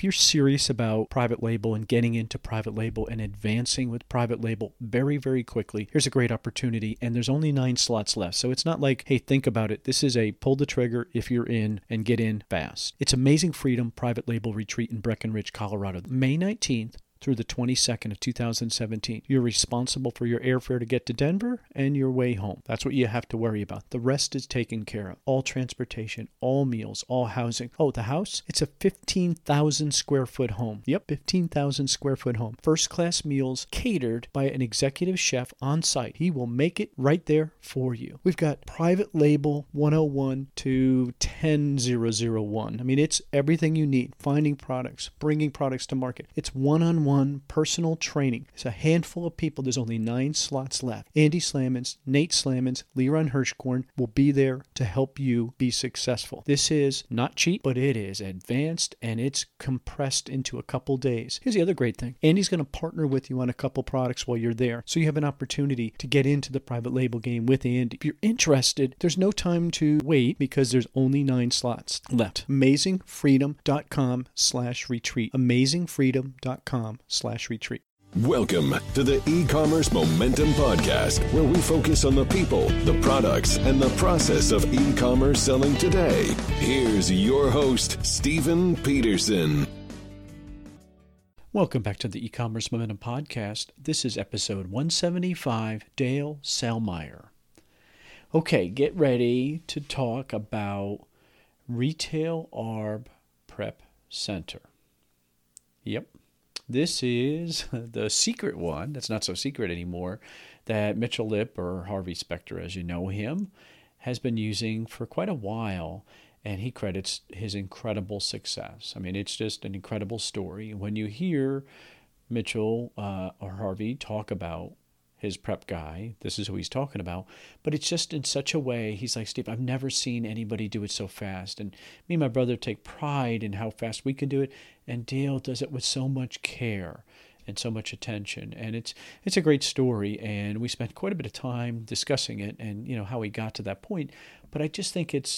you're serious about private label and getting into private label and advancing with private label very, very quickly, here's a great opportunity. And there's only 9 slots left. So it's not like, hey, think about it. This is a pull the trigger if you're in and get in fast. It's Amazing Freedom Private Label Retreat in Breckenridge, Colorado, May 19th through the 22nd of 2017. You're responsible for your airfare to get to Denver and your way home. That's what you have to worry about. The rest is taken care of. All transportation, all meals, all housing. Oh, the house? It's a 15,000 square foot home. Yep, 15,000 square foot home. First class meals catered by an executive chef on site. He will make it right there for you. We've got private label 101 to 10001. I mean, it's everything you need. Finding products, bringing products to market. It's one-on-one personal training. It's a handful of people. There's only 9 slots left. Andy Slamans, Nate Slamans, Leron Hirschkorn will be there to help you be successful. This is not cheap, but it is advanced and it's compressed into a couple days. Here's the other great thing. Andy's going to partner with you on a couple products while you're there. So you have an opportunity to get into the private label game with Andy. If you're interested, there's no time to wait because there's only 9 slots left. AmazingFreedom.com/retreat. AmazingFreedom.com/retreat. Welcome to the E-commerce Momentum Podcast, where we focus on the people, the products, and the process of e-commerce selling today. Here's your host, Stephen Peterson. Welcome back to the E-commerce Momentum Podcast. This is episode 175, Dale Salmeyer. Okay, get ready to talk about Retail ARB Prep Center. Yep. This is the secret one, that's not so secret anymore, that Mitchell Lipp, or Harvey Specter as you know him, has been using for quite a while, and he credits his incredible success. I mean, it's just an incredible story. When you hear Mitchell or Harvey talk about his prep guy, this is who he's talking about, but it's just in such a way, he's like, Steve, I've never seen anybody do it so fast, and me and my brother take pride in how fast we can do it, and Dale does it with so much care and so much attention, and it's a great story, and we spent quite a bit of time discussing it and how he got to that point. But I just think it's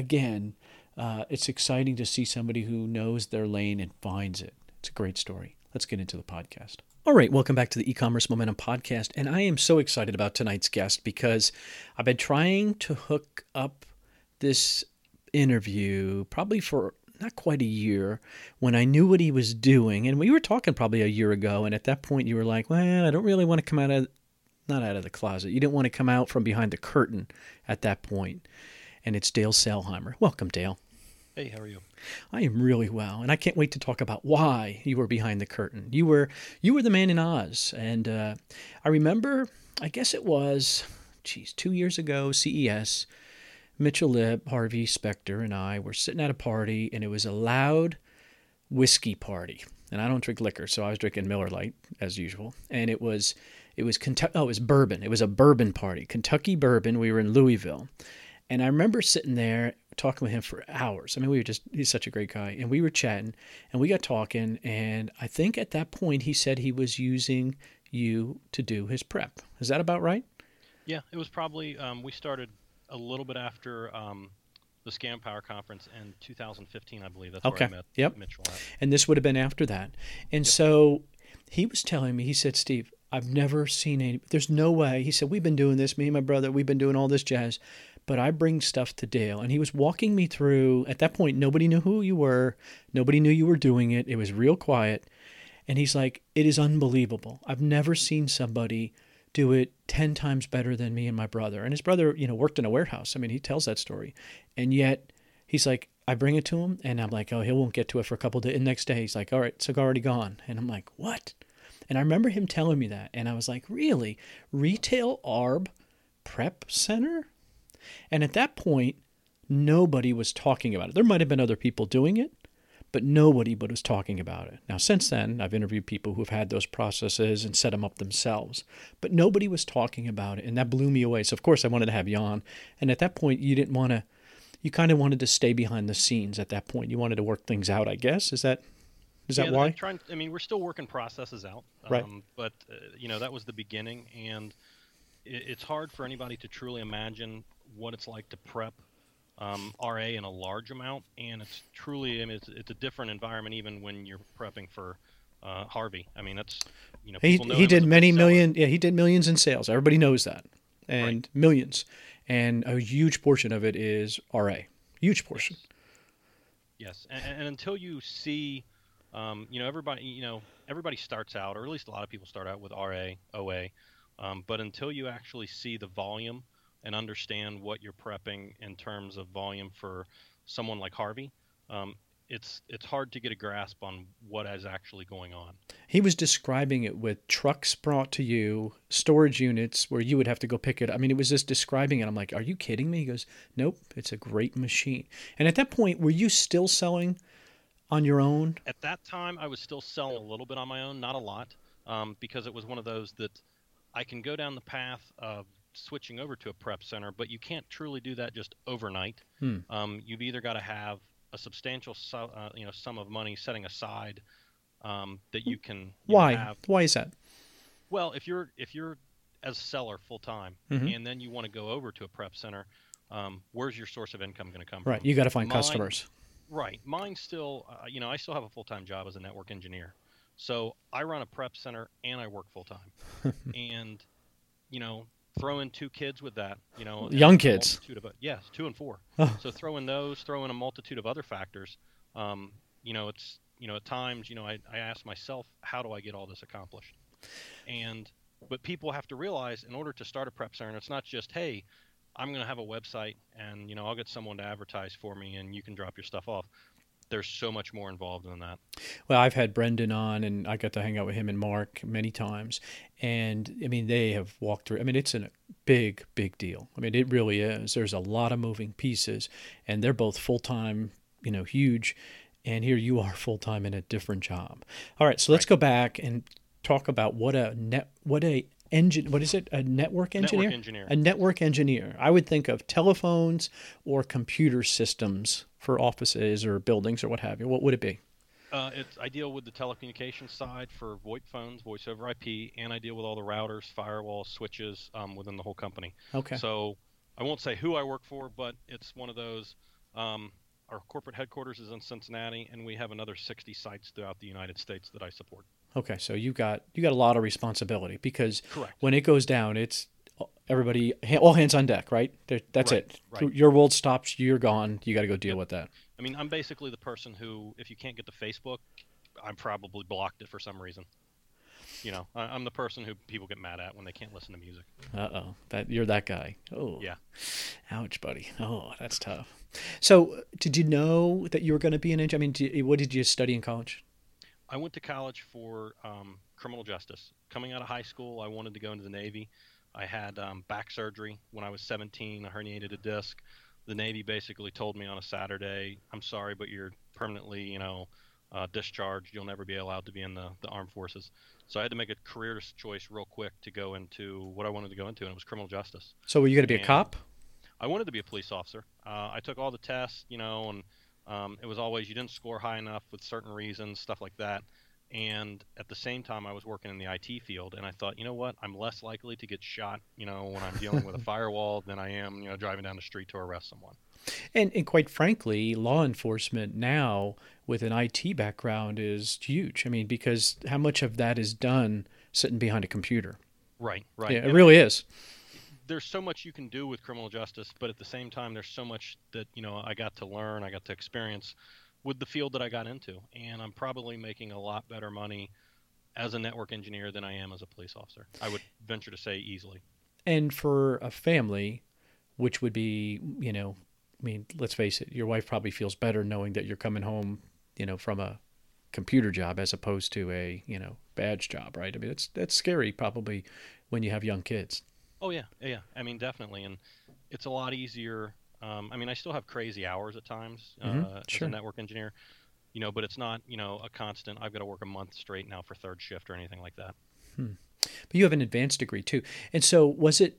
it's exciting to see somebody who knows their lane and finds it. It's a great story. Let's get into the podcast. All right, welcome back to the E-commerce Momentum Podcast, and I am so excited about tonight's guest because I've been trying to hook up this interview probably for not quite a year when I knew what he was doing, and we were talking probably a year ago, and at that point you were like, well, I don't really want to come not out of the closet. You didn't want to come out from behind the curtain at that point, and it's Dale Salmeyer. Welcome, Dale. Hey, how are you? I am really well, and I can't wait to talk about why you were behind the curtain. You were the man in Oz, and I remember, I guess it was, 2 years ago, CES, Mitchell Lipp, Harvey Specter, and I were sitting at a party, and it was a loud whiskey party, and I don't drink liquor, so I was drinking Miller Lite as usual, and it was Kentucky. Oh, it was bourbon. It was a bourbon party, Kentucky bourbon. We were in Louisville, and I remember sitting there talking with him for hours. I mean, he's such a great guy. And we were chatting and we got talking. And I think at that point he said he was using you to do his prep. Is that about right? Yeah, it was probably, we started a little bit after the Scam Power Conference in 2015, I believe. That's where I met Mitchell at. And this would have been after that. And so he was telling me, he said, Steve, I've never seen there's no way. He said, we've been doing this, me and my brother, we've been doing all this jazz. But I bring stuff to Dale, and he was walking me through. At that point, nobody knew who you were. Nobody knew you were doing it. It was real quiet. And he's like, it is unbelievable. I've never seen somebody do it 10 times better than me and my brother. And his brother, worked in a warehouse. I mean, he tells that story. And yet, he's like, I bring it to him, and I'm like, oh, he won't get to it for a couple of days. And next day, he's like, all right, it's already gone. And I'm like, what? And I remember him telling me that. And I was like, really? Retail ARB Prep Center? And at that point, nobody was talking about it. There might have been other people doing it, but nobody was talking about it. Now, since then, I've interviewed people who've had those processes and set them up themselves, but nobody was talking about it, and that blew me away. So, of course, I wanted to have you on. And at that point, you kind of wanted to stay behind the scenes at that point. You wanted to work things out, I guess. Is that why? We're still working processes out, right? But, that was the beginning, and it's hard for anybody to truly imagine what it's like to prep RA in a large amount, and it's truly, I mean, it's a different environment even when you're prepping for Harvey. I mean, that's, people know he did many million. Yeah, he did millions in sales. Everybody knows that, and right. Millions, and a huge portion of it is RA. Huge portion. Yes, and until you see, everybody starts out, or at least a lot of people start out with RA, OA, but until you actually see the volume and understand what you're prepping in terms of volume for someone like Harvey, it's hard to get a grasp on what is actually going on. He was describing it with trucks brought to you, storage units where you would have to go pick it. I mean, it was just describing it. I'm like, are you kidding me? He goes, nope, it's a great machine. And at that point, were you still selling on your own? At that time, I was still selling a little bit on my own, not a lot, because it was one of those that I can go down the path of switching over to a prep center, but you can't truly do that just overnight. You've either got to have a substantial sum of money setting aside that you can Why is that? Well, if you're as a seller full time, and then you want to go over to a prep center, where's your source of income going to come from? Right, you got to find customers. Right, mine still, I still have a full time job as a network engineer, so I run a prep center and I work full time, and throw in 2 kids with that, young kids. Yes, 2 and 4. So throw in a multitude of other factors. It's at times, I ask myself, how do I get all this accomplished? But people have to realize, in order to start a prep center, it's not just, hey, I'm going to have a website and I'll get someone to advertise for me and you can drop your stuff off. There's so much more involved than that. Well, I've had Brendan on, and I got to hang out with him and Mark many times. And, I mean, they have walked through. I mean, it's a big, big deal. I mean, it really is. There's a lot of moving pieces, and they're both full-time, huge. And here you are full-time in a different job. All right, so let's go back and talk about what a network engineer? A network engineer. I would think of telephones or computer systems for offices or buildings or what have you. What would it be? I deal with the telecommunications side for VoIP phones, voice over IP, and I deal with all the routers, firewalls, switches within the whole company. Okay. So I won't say who I work for, but it's one of those. Our corporate headquarters is in Cincinnati, and we have another 60 sites throughout the United States that I support. Okay, so you got a lot of responsibility because Correct. When it goes down, it's everybody, all hands on deck, right? That's it. Right. Your world stops, you're gone. You got to go deal with that. I mean, I'm basically the person who, if you can't get to Facebook, I'm probably blocked it for some reason. I'm the person who people get mad at when they can't listen to music. You're that guy. Oh, yeah. Ouch, buddy. Oh, that's tough. So, did you know that you were going to be an engineer? I mean, what did you study in college? I went to college for criminal justice. Coming out of high school, I wanted to go into the Navy. I had back surgery when I was 17. I herniated a disc. The Navy basically told me on a Saturday, I'm sorry, but you're permanently, discharged. You'll never be allowed to be in the armed forces. So I had to make a career choice real quick to go into what I wanted to go into, and it was criminal justice. So were you going to be a cop? I wanted to be a police officer. I took all the tests, and it was always you didn't score high enough with certain reasons, stuff like that. And at the same time, I was working in the IT field, and I thought, you know what, I'm less likely to get shot, when I'm dealing with a firewall than I am, driving down the street to arrest someone. And quite frankly, law enforcement now with an IT background is huge. I mean, because how much of that is done sitting behind a computer? Right. Yeah, it really is. There's so much you can do with criminal justice, but at the same time, there's so much that, I got to learn, I got to experience with the field that I got into. And I'm probably making a lot better money as a network engineer than I am as a police officer. I would venture to say easily. And for a family, which would be, let's face it, your wife probably feels better knowing that you're coming home, from a computer job as opposed to a, badge job, right? I mean, that's scary probably when you have young kids. Oh, yeah. I mean, definitely. And it's a lot easier. I still have crazy hours at times as a network engineer, but it's not, a constant, I've got to work a month straight now for third shift or anything like that. But you have an advanced degree too. And so was it,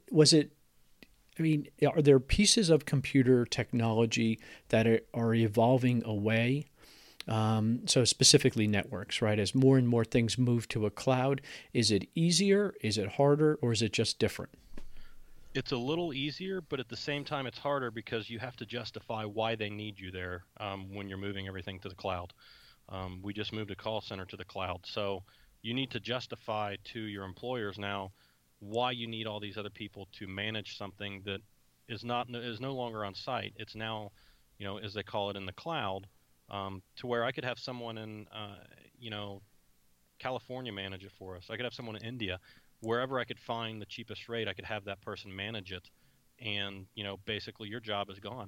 are there pieces of computer technology that are evolving away? So specifically networks, right? As more and more things move to a cloud, is it easier? Is it harder? Or is it just different? It's a little easier, but at the same time, it's harder because you have to justify why they need you there when you're moving everything to the cloud. We just moved a call center to the cloud, so you need to justify to your employers now why you need all these other people to manage something that is no longer on site. It's now, as they call it, in the cloud, to where I could have someone in, California manage it for us. I could have someone in India, wherever I could find the cheapest rate. I could have that person manage it, and basically your job is gone.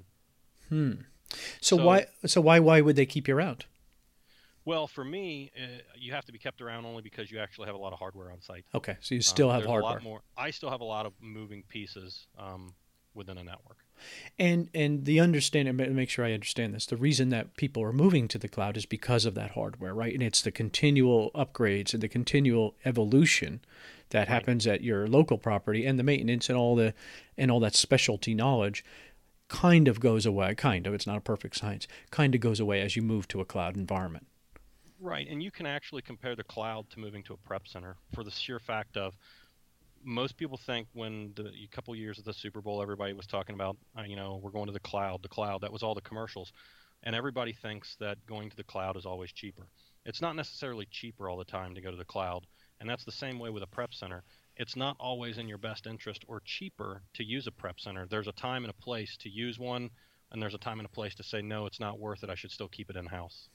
So, why would they keep you around? Well, for me, you have to be kept around only because you actually have a lot of hardware on site. Okay, so you still have there's hardware. A lot more. I still have a lot of moving pieces within a network. And the understanding, make sure I understand this, the reason that people are moving to the cloud is because of that hardware, right? And it's the continual upgrades and the continual evolution that happens at your local property, and the maintenance and all that specialty knowledge kind of goes away. It's not a perfect science. Kind of goes away as you move to a cloud environment. Right, and you can actually compare the cloud to moving to a prep center for the sheer fact of most people think when a couple years of the Super Bowl, everybody was talking about, we're going to the cloud. That was all the commercials. And everybody thinks that going to the cloud is always cheaper. It's not necessarily cheaper all the time to go to the cloud. And that's the same way with a prep center. It's not always in your best interest or cheaper to use a prep center. There's a time and a place to use one, and there's a time and a place to say, no, it's not worth it. I should still keep it in-house.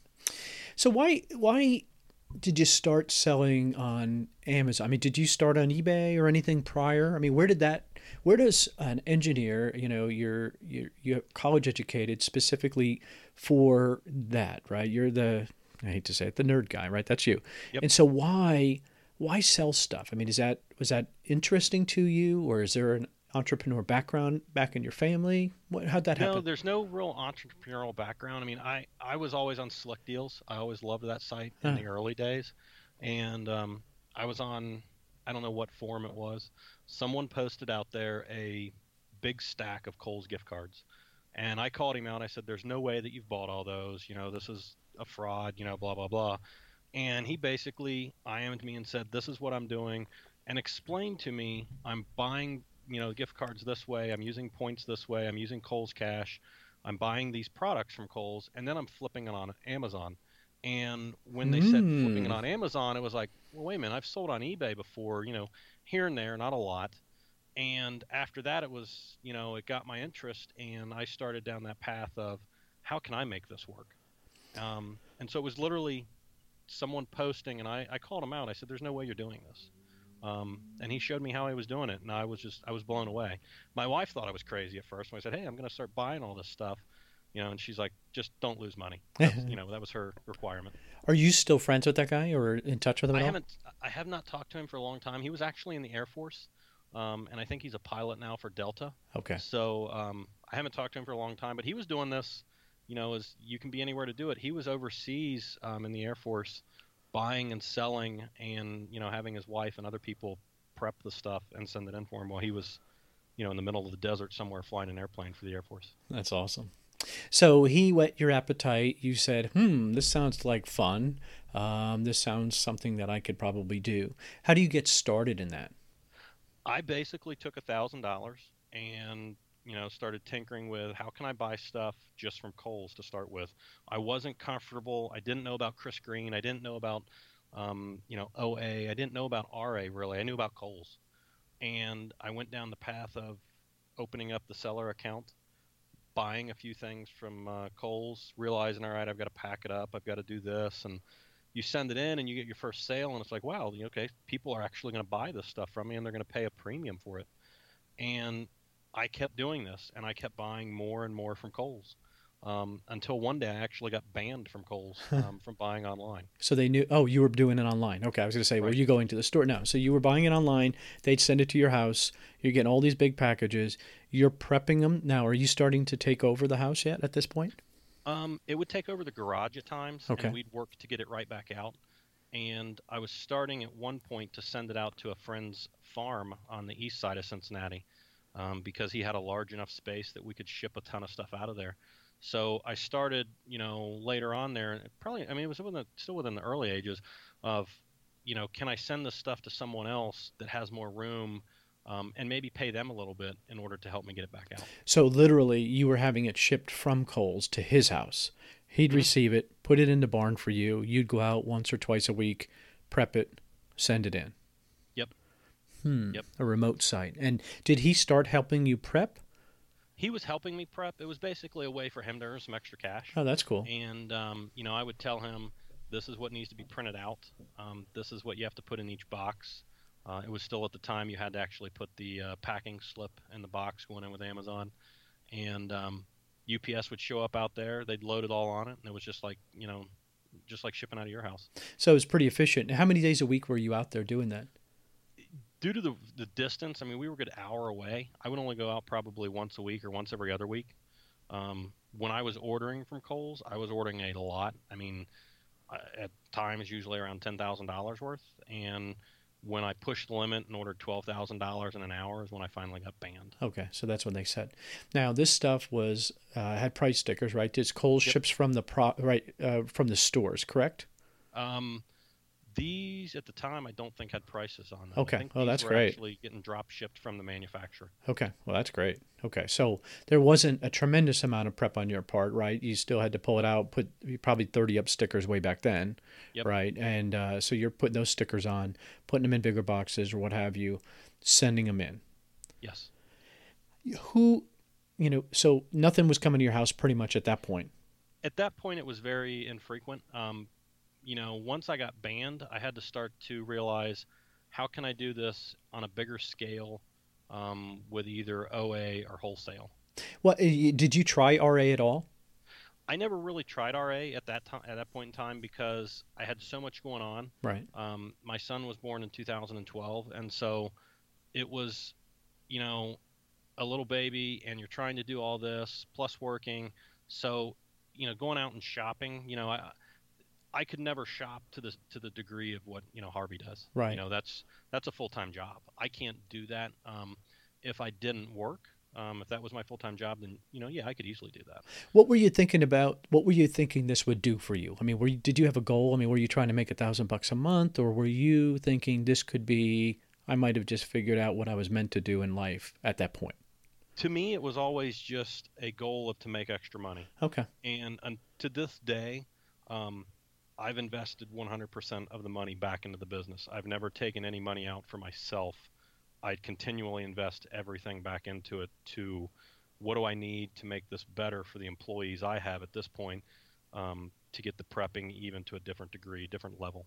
So why did you start selling on Amazon? I mean, did you start on eBay or anything prior? I mean, where does an engineer, you're college educated specifically for that, right? You're I hate to say it, the nerd guy, right? That's you. Yep. And so why sell stuff? I mean, was that interesting to you, or is there an entrepreneur background back in your family? How'd that happen? No, there's no real entrepreneurial background. I mean, I was always on Slick Deals. I always loved that site in the early days. And I was on, I don't know what forum it was. Someone posted out there a big stack of Kohl's gift cards. And I called him out. I said, there's no way that you've bought all those. This is a fraud, blah, blah, blah. And he basically IM'd me and said, this is what I'm doing, and explained to me, I'm buying gift cards this way, I'm using points this way, I'm using Kohl's Cash, I'm buying these products from Kohl's, and then I'm flipping it on Amazon. And when they said flipping it on Amazon, it was like, well, wait a minute, I've sold on eBay before, here and there, not a lot. And after that, it was, it got my interest, and I started down that path of how can I make this work? And so it was literally someone posting, and I called him out. I said, there's no way you're doing this. And he showed me how he was doing it, and I was blown away. My wife thought I was crazy at first when I said, hey, I'm going to start buying all this stuff, and she's like, just don't lose money. That was her requirement. Are you still friends with that guy or in touch with him at all? I have not talked to him for a long time. He was actually in the Air Force, and I think he's a pilot now for Delta. Okay. So I haven't talked to him for a long time, but he was doing this, as you can be anywhere to do it. He was overseas in the Air Force, buying and selling, and having his wife and other people prep the stuff and send it in for him while he was in the middle of the desert somewhere flying an airplane for the Air Force. That's awesome. So he whet your appetite. You said, this sounds like fun. This sounds something that I could probably do. How do you get started in that? I basically took $1,000 and started tinkering with how can I buy stuff just from Kohl's to start with. I wasn't comfortable. I didn't know about Chris Green. I didn't know about, OA. I didn't know about RA really. I knew about Kohl's. And I went down the path of opening up the seller account, buying a few things from Kohl's, realizing, all right, I've got to pack it up. I've got to do this. And you send it in and you get your first sale. And it's like, wow, okay, people are actually going to buy this stuff from me and they're going to pay a premium for it. And I kept doing this, and I kept buying more and more from Kohl's until one day I actually got banned from Kohl's from buying online. So they knew, you were doing it online. Okay, I was going to say, were you going to the store? No, so you were buying it online. They'd send it to your house. You're getting all these big packages. You're prepping them. Now, are you starting to take over the house yet at this point? It would take over the garage at times, and we'd work to get it right back out. And I was starting at one point to send it out to a friend's farm on the east side of Cincinnati. Because he had a large enough space that we could ship a ton of stuff out of there. So I started, later on there, it was still within the early ages of, can I send this stuff to someone else that has more room and maybe pay them a little bit in order to help me get it back out. So literally, you were having it shipped from Kohl's to his house. He'd receive it, put it in the barn for you. You'd go out once or twice a week, prep it, send it in. Yep. Yep. A remote site. And did he start helping you prep? He was helping me prep. It was basically a way for him to earn some extra cash. Oh, that's cool. And, I would tell him, this is what needs to be printed out. This is what you have to put in each box. It was still at the time you had to actually put the packing slip in the box going in with Amazon. And UPS would show up out there. They'd load it all on it. And it was just like shipping out of your house. So it was pretty efficient. How many days a week were you out there doing that? Due to the distance, I mean, we were a good hour away. I would only go out probably once a week or once every other week. When I was ordering from Kohl's, I was ordering a lot. I mean, at times usually around $10,000 worth. And when I pushed the limit and ordered $12,000 in an hour is when I finally got banned. Okay, so that's when they said. Now this stuff was had price stickers, right? This Kohl's ships from the from the stores, correct? These at the time I don't think had prices on them. Okay. I think that's were great. Actually getting drop shipped from the manufacturer. Okay, well that's great. Okay, so there wasn't a tremendous amount of prep on your part, right? You still had to pull it out, put probably 30 up stickers way back then, right? And so you're putting those stickers on, putting them in bigger boxes or what have you, sending them in. Yes. So nothing was coming to your house pretty much at that point. At that point, it was very infrequent. Once I got banned, I had to start to realize, how can I do this on a bigger scale with either OA or wholesale? Well, did you try RA at all? I never really tried RA at that time, at that point in time, because I had so much going on. Right. My son was born in 2012, and so it was, a little baby, and you're trying to do all this plus working. So, going out and shopping, I could never shop to the degree of what Harvey does. Right. That's a full-time job. I can't do that. If I didn't work, if that was my full-time job, then I could easily do that. What were you thinking about? What were you thinking this would do for you? I mean, did you have a goal? I mean, were you trying to make $1,000 a month, or were you thinking this could be? I might have just figured out what I was meant to do in life at that point. To me, it was always just a goal to make extra money. Okay. And to this day, I've invested 100% of the money back into the business. I've never taken any money out for myself. I'd continually invest everything back into it to, what do I need to make this better for the employees I have at this point, to get the prepping even to a different degree, different level.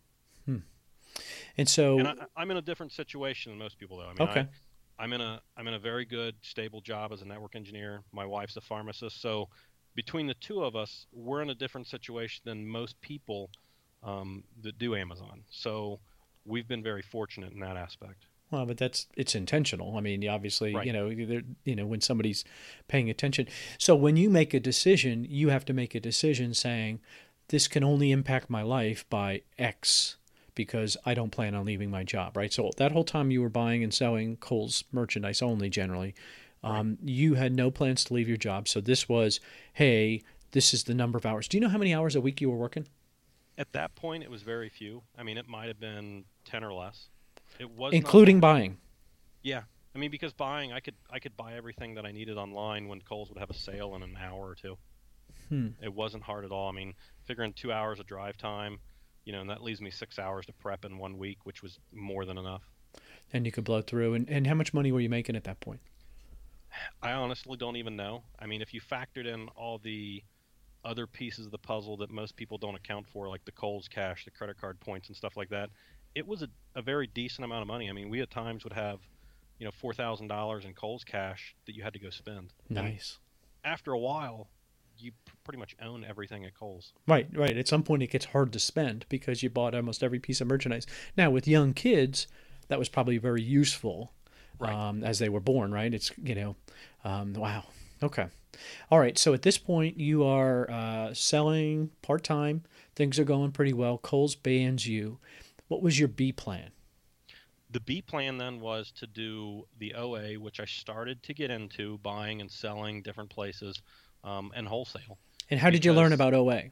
And so, I'm in a different situation than most people, though. I mean, okay. I'm in a very good, stable job as a network engineer. My wife's a pharmacist, so between the two of us, we're in a different situation than most people that do Amazon. So we've been very fortunate in that aspect. Well, but it's intentional. I mean, obviously, right. When somebody's paying attention. So when you make a decision, you have to make a decision saying, this can only impact my life by X, because I don't plan on leaving my job, right? So that whole time you were buying and selling Kohl's merchandise only, generally, you had no plans to leave your job. So this was, hey, this is the number of hours. Do you know how many hours a week you were working? At that point, it was very few. I mean, it might have been 10 or less. It was including buying. Yeah, I mean, because buying, I could buy everything that I needed online when Kohl's would have a sale in an hour or two. It wasn't hard at all. I mean, figuring 2 hours of drive time, and that leaves me 6 hours to prep in 1 week, which was more than enough. And you could blow through. And how much money were you making at that point? I honestly don't even know. I mean, if you factored in all the other pieces of the puzzle that most people don't account for, like the Kohl's cash, the credit card points, and stuff like that, it was a very decent amount of money. I mean, we at times would have, $4,000 in Kohl's cash that you had to go spend. Nice. And after a while, you pretty much own everything at Kohl's. Right. At some point, it gets hard to spend because you bought almost every piece of merchandise. Now, with young kids, that was probably very useful, as they were born, right? It's, wow. Okay. All right. So at this point, you are selling part-time. Things are going pretty well. Kohl's bans you. What was your B plan? The B plan then was to do the OA, which I started to get into, buying and selling different places, and wholesale. And how did you learn about OA?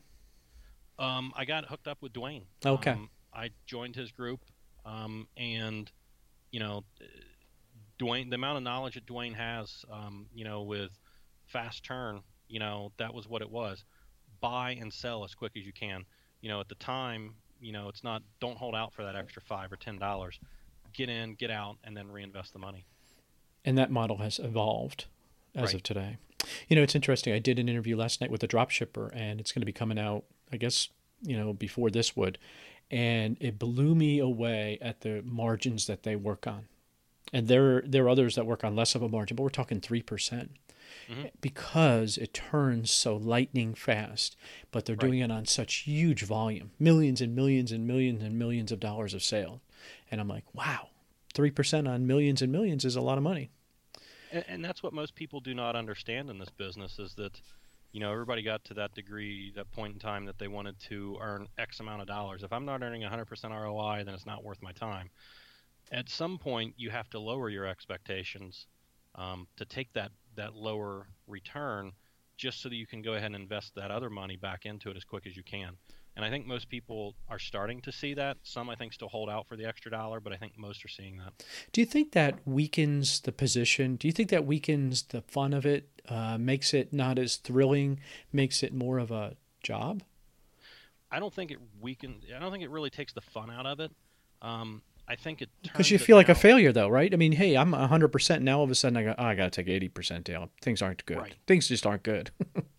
I got hooked up with Dwayne. Okay. I joined his group, and Dwayne, the amount of knowledge that Dwayne has, with fast turn, that was what it was. Buy and sell as quick as you can. At the time, it's not, don't hold out for that extra $5 or $10. Get in, get out, and then reinvest the money. And that model has evolved as Right. of today. It's interesting. I did an interview last night with a drop shipper, and it's going to be coming out, I guess, before this would. And it blew me away at the margins that they work on. And there are others that work on less of a margin, but we're talking 3%. Because it turns so lightning fast, but they're doing it on such huge volume, millions and millions and millions and millions of dollars of sale. And I'm like, wow, 3% on millions and millions is a lot of money. And that's what most people do not understand in this business is that, everybody got to that degree, that point in time that they wanted to earn X amount of dollars. If I'm not earning 100% ROI, then it's not worth my time. At some point, you have to lower your expectations to take that lower return just so that you can go ahead and invest that other money back into it as quick as you can. And I think most people are starting to see that. Some, I think, still hold out for the extra dollar, but I think most are seeing that. Do you think that weakens the position? Do you think that weakens the fun of it, makes it not as thrilling, makes it more of a job? I don't think it weakens. I don't think it really takes the fun out of it. I think it turns Because you it feel like a now- failure, though, right? I mean, hey, I'm 100%. Now all of a sudden I got to take 80%, Dale. Things aren't good. Right. Things just aren't good.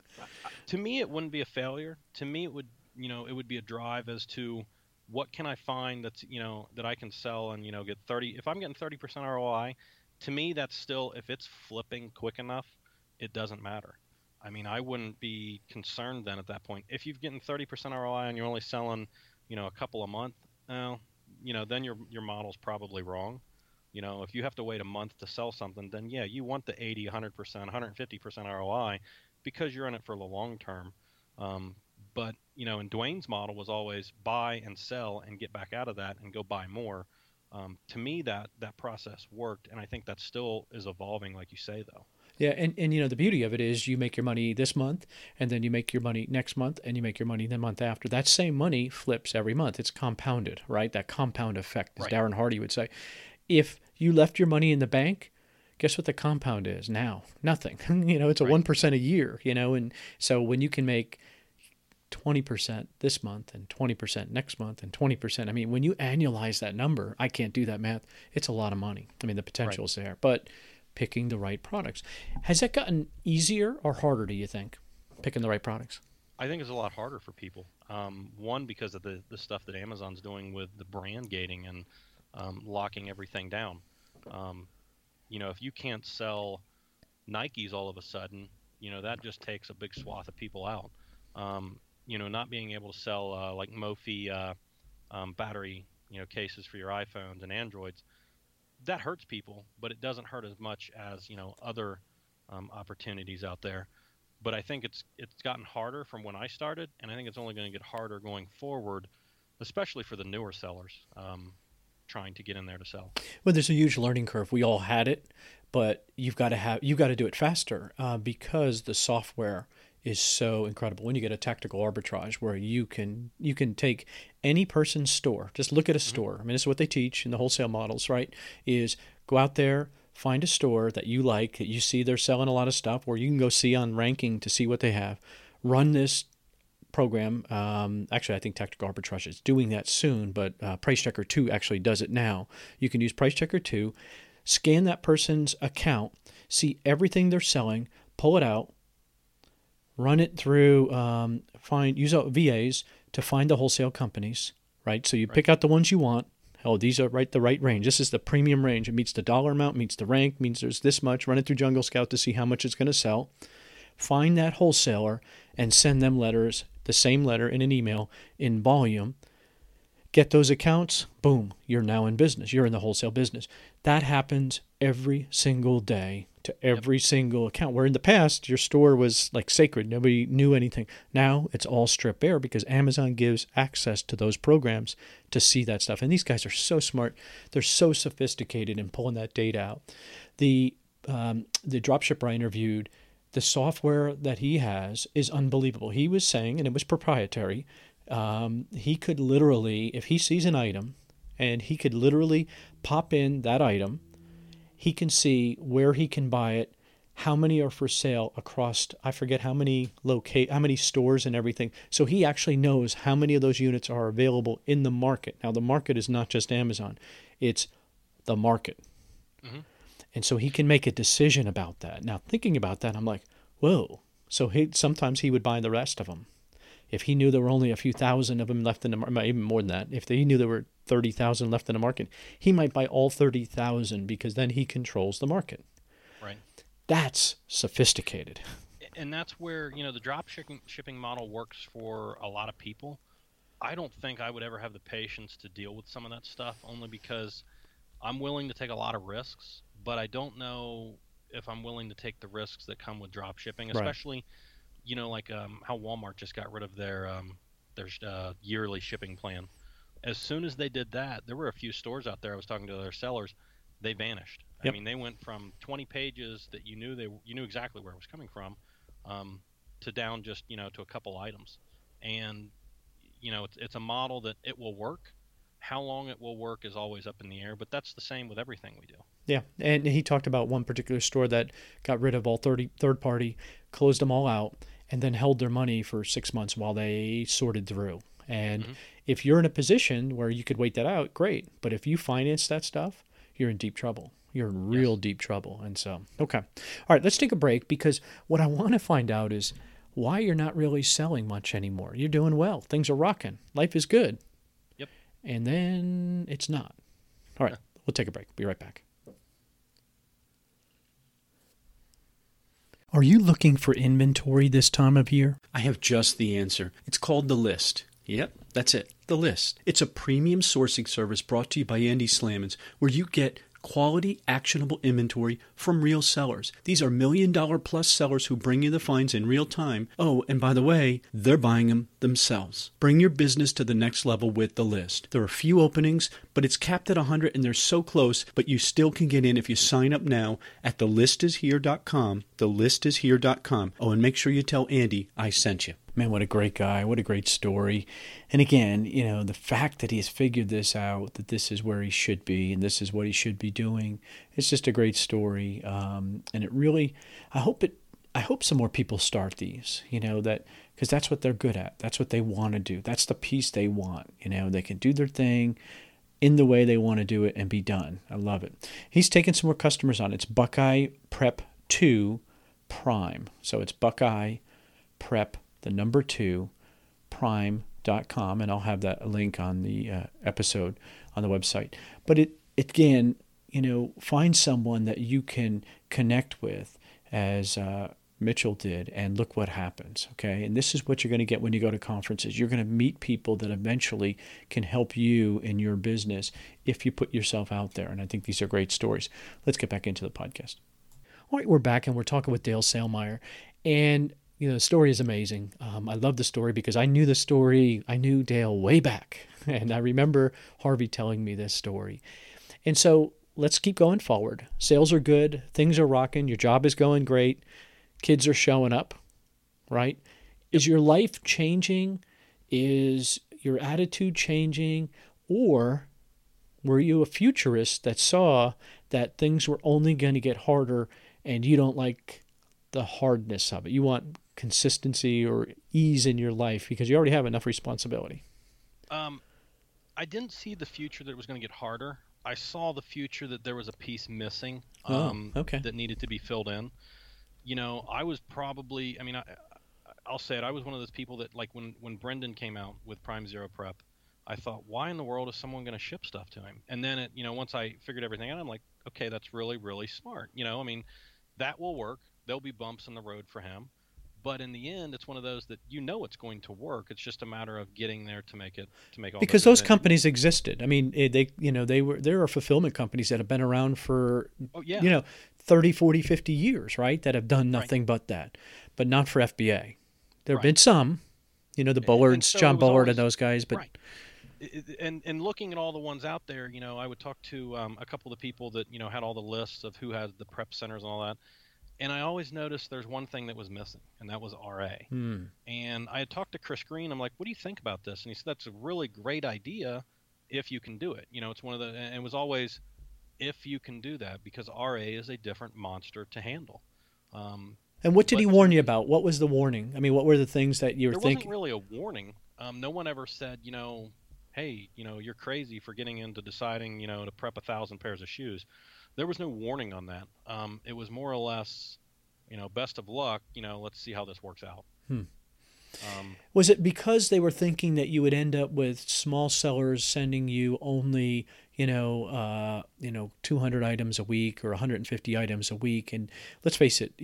To me, it wouldn't be a failure. To me, it would be a drive as to what can I find that's, that I can sell and, get 30. If I'm getting 30% ROI, to me, that's still, if it's flipping quick enough, it doesn't matter. I mean, I wouldn't be concerned then at that point. If you're getting 30% ROI and you're only selling, a couple a month, then your model's probably wrong. If you have to wait a month to sell something, then yeah, you want the 80, 100%, 150% ROI because you're in it for the long term. But, and Dwayne's model was always buy and sell and get back out of that and go buy more. To me, that process worked, and I think that still is evolving, like you say, though. Yeah, and the beauty of it is you make your money this month, and then you make your money next month, and you make your money the month after. That same money flips every month. It's compounded, right? That compound effect, as Right. Darren Hardy would say. If you left your money in the bank, guess what the compound is now? Nothing. It's a Right. 1% a year, and so when you can make 20% this month and 20% next month and 20%, I mean, when you annualize that number, I can't do that math. It's a lot of money. I mean, the potential is there, but picking the right products. Has that gotten easier or harder, do you think, picking the right products? I think it's a lot harder for people. One, because of the stuff that Amazon's doing with the brand gating and locking everything down. If you can't sell Nikes all of a sudden, that just takes a big swath of people out. Not being able to sell like Mophie battery, cases for your iPhones and Androids, that hurts people, but it doesn't hurt as much as, other opportunities out there. But I think it's gotten harder from when I started, and I think it's only going to get harder going forward, especially for the newer sellers trying to get in there to sell. Well, there's a huge learning curve. We all had it, but you've got to do it faster because the software is so incredible. When you get a tactical arbitrage where you can take any person's store, just look at a store. I mean, this is what they teach in the wholesale models, right? Is go out there, find a store that you like, that you see they're selling a lot of stuff, or you can go see on ranking to see what they have. Run this program. Actually, I think Tactical Arbitrage is doing that soon, but Price Checker 2 actually does it now. You can use Price Checker 2, scan that person's account, see everything they're selling, pull it out, run it through, use VAs to find the wholesale companies, right? So you pick out the ones you want. Oh, these are the right range. This is the premium range. It meets the dollar amount, meets the rank, means there's this much. Run it through Jungle Scout to see how much it's going to sell. Find that wholesaler and send them letters, the same letter in an email in volume. Get those accounts, boom, you're now in business. You're in the wholesale business. That happens every single day to every single account. Where in the past, your store was like sacred. Nobody knew anything. Now it's all stripped bare because Amazon gives access to those programs to see that stuff. And these guys are so smart. They're so sophisticated in pulling that data out. The dropshipper I interviewed, the software that he has is unbelievable. He was saying, and it was proprietary, he could literally, if he sees an item, and he could literally pop in that item, he can see where he can buy it, how many are for sale across, I forget how many stores and everything. So he actually knows how many of those units are available in the market. Now, the market is not just Amazon, it's the market. Mm-hmm. And so he can make a decision about that. Now, thinking about that, I'm like, whoa. So sometimes he would buy the rest of them. If he knew there were only a few thousand of them left in the market, even more than that, if he knew there were 30,000 left in the market, he might buy all 30,000 because then he controls the market. Right. That's sophisticated. And that's where, the drop shipping model works for a lot of people. I don't think I would ever have the patience to deal with some of that stuff, only because I'm willing to take a lot of risks, but I don't know if I'm willing to take the risks that come with drop shipping, especially, like how Walmart just got rid of their yearly shipping plan. As soon as they did that, there were a few stores out there. I was talking to their sellers; they vanished. Yep. I mean, they went from 20 pages that you knew exactly where it was coming from, to down just to a couple items, and it's a model that it will work. How long it will work is always up in the air, but that's the same with everything we do. Yeah, and he talked about one particular store that got rid of all third party, closed them all out, and then held their money for 6 months while they sorted through. And if you're in a position where you could wait that out, great. But if you finance that stuff, you're in deep trouble. You're in real deep trouble. And so, okay. All right, let's take a break, because what I want to find out is why you're not really selling much anymore. You're doing well. Things are rocking. Life is good. Yep. And then it's not. All right, we'll take a break. Be right back. Are you looking for inventory this time of year? I have just the answer. It's called The List. Yep, that's it. The List. It's a premium sourcing service brought to you by Andy Slamans, where you get quality, actionable inventory from real sellers. These are $1 million plus sellers who bring you the finds in real time. Oh, and by the way, they're buying them themselves. Bring your business to the next level with The List. There are a few openings, but it's capped at 100 and they're so close, but you still can get in if you sign up now at thelistishere.com. Thelistishere.com. Oh, and make sure you tell Andy I sent you. Man, what a great guy. What a great story. And again, the fact that he has figured this out, that this is where he should be and this is what he should be doing, it's just a great story. And it really, I hope some more people start these, that, because that's what they're good at. That's what they want to do. That's the piece they want. They can do their thing in the way they want to do it and be done. I love it. He's taken some more customers on. It's Buckeye Prep 2 Prime. So it's Buckeye Prep, the number 2, prime.com, and I'll have that link on the episode on the website. But it again, find someone that you can connect with, as Mitchell did, and look what happens, okay? And this is what you're going to get when you go to conferences. You're going to meet people that eventually can help you in your business if you put yourself out there, and I think these are great stories. Let's get back into the podcast. All right, we're back, and we're talking with Dale Salemeier, and the story is amazing. I love the story because I knew the story. I knew Dale way back, and I remember Harvey telling me this story. And so let's keep going forward. Sales are good. Things are rocking. Your job is going great. Kids are showing up, right? Is your life changing? Is your attitude changing? Or were you a futurist that saw that things were only going to get harder and you don't like the hardness of it? You want consistency or ease in your life because you already have enough responsibility. I didn't see the future that it was going to get harder. I saw the future that there was a piece missing that needed to be filled in. I was probably, I'll say it, I was one of those people that, like, when Brendan came out with Prime Zero Prep, I thought, why in the world is someone going to ship stuff to him? And then, once I figured everything out, I'm like, okay, that's really, really smart. That will work. There'll be bumps in the road for him. But in the end, it's one of those that it's going to work. It's just a matter of getting there to make all. Because those companies existed. There are fulfillment companies that have been around for 30, 40, 50 years, right? That have done nothing but that, but not for FBA. There have been some, the Bullards, so John Bullard and those guys, but. Right. And looking at all the ones out there, I would talk to a couple of the people that had all the lists of who had the prep centers and all that. And I always noticed there's one thing that was missing, and that was RA. And I had talked to Chris Green. I'm like, what do you think about this? And he said, that's a really great idea if you can do it. It's one of the, and it was always, if you can do that, because RA is a different monster to handle. And what did he But warn you about? What was the warning? I mean, what were the things that you were there thinking? wasn't really a warning. No one ever said, hey, you're crazy for getting into deciding, to prep 1,000 pairs of shoes. There was no warning on that. It was more or less, best of luck. Let's see how this works out. Was it because they were thinking that you would end up with small sellers sending you only, 200 items a week or 150 items a week? And let's face it,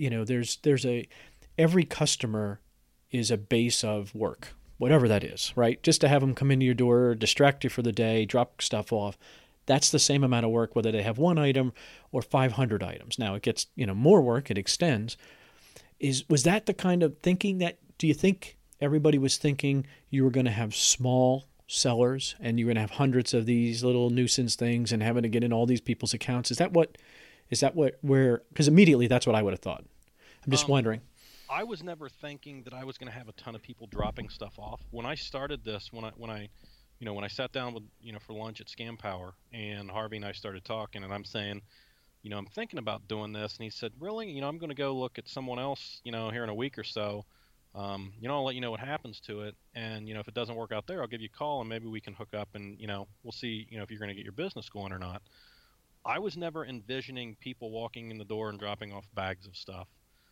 every customer is a base of work, whatever that is, right? Just to have them come into your door, distract you for the day, drop stuff off. That's the same amount of work, whether they have one item or 500 items. Now it gets, more work, it extends. Was that the kind of thinking do you think everybody was thinking you were going to have small sellers and you're going to have hundreds of these little nuisance things and having to get in all these people's accounts? Because immediately that's what I would have thought. I'm just wondering. I was never thinking that I was going to have a ton of people dropping stuff off. When I started this, when I sat down with, for lunch at Scam Power, and Harvey and I started talking, and I'm saying, I'm thinking about doing this. And he said, really? I'm going to go look at someone else, here in a week or so. I'll let you know what happens to it. And, if it doesn't work out there, I'll give you a call and maybe we can hook up and, we'll see, if you're going to get your business going or not. I was never envisioning people walking in the door and dropping off bags of stuff.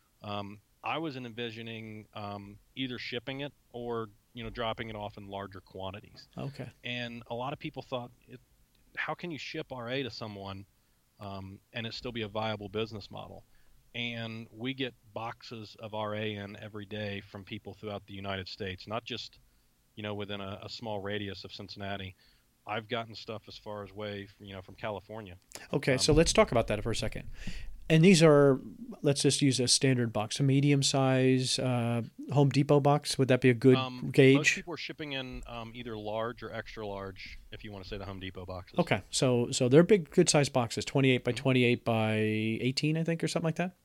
I was envisioning either shipping it or, dropping it off in larger quantities. Okay. And a lot of people thought, how can you ship RA to someone and it still be a viable business model? And we get boxes of RA in every day from people throughout the United States, not just, within a small radius of Cincinnati. I've gotten stuff as far as from California. Okay, so let's talk about that for a second. And these are, let's just use a standard box, a medium size Home Depot box. Would that be a good gauge? Most people are shipping in either large or extra large, if you want to say the Home Depot boxes. Okay, so they're big, good size boxes, 28 by 28 by 18, I think, or something like that?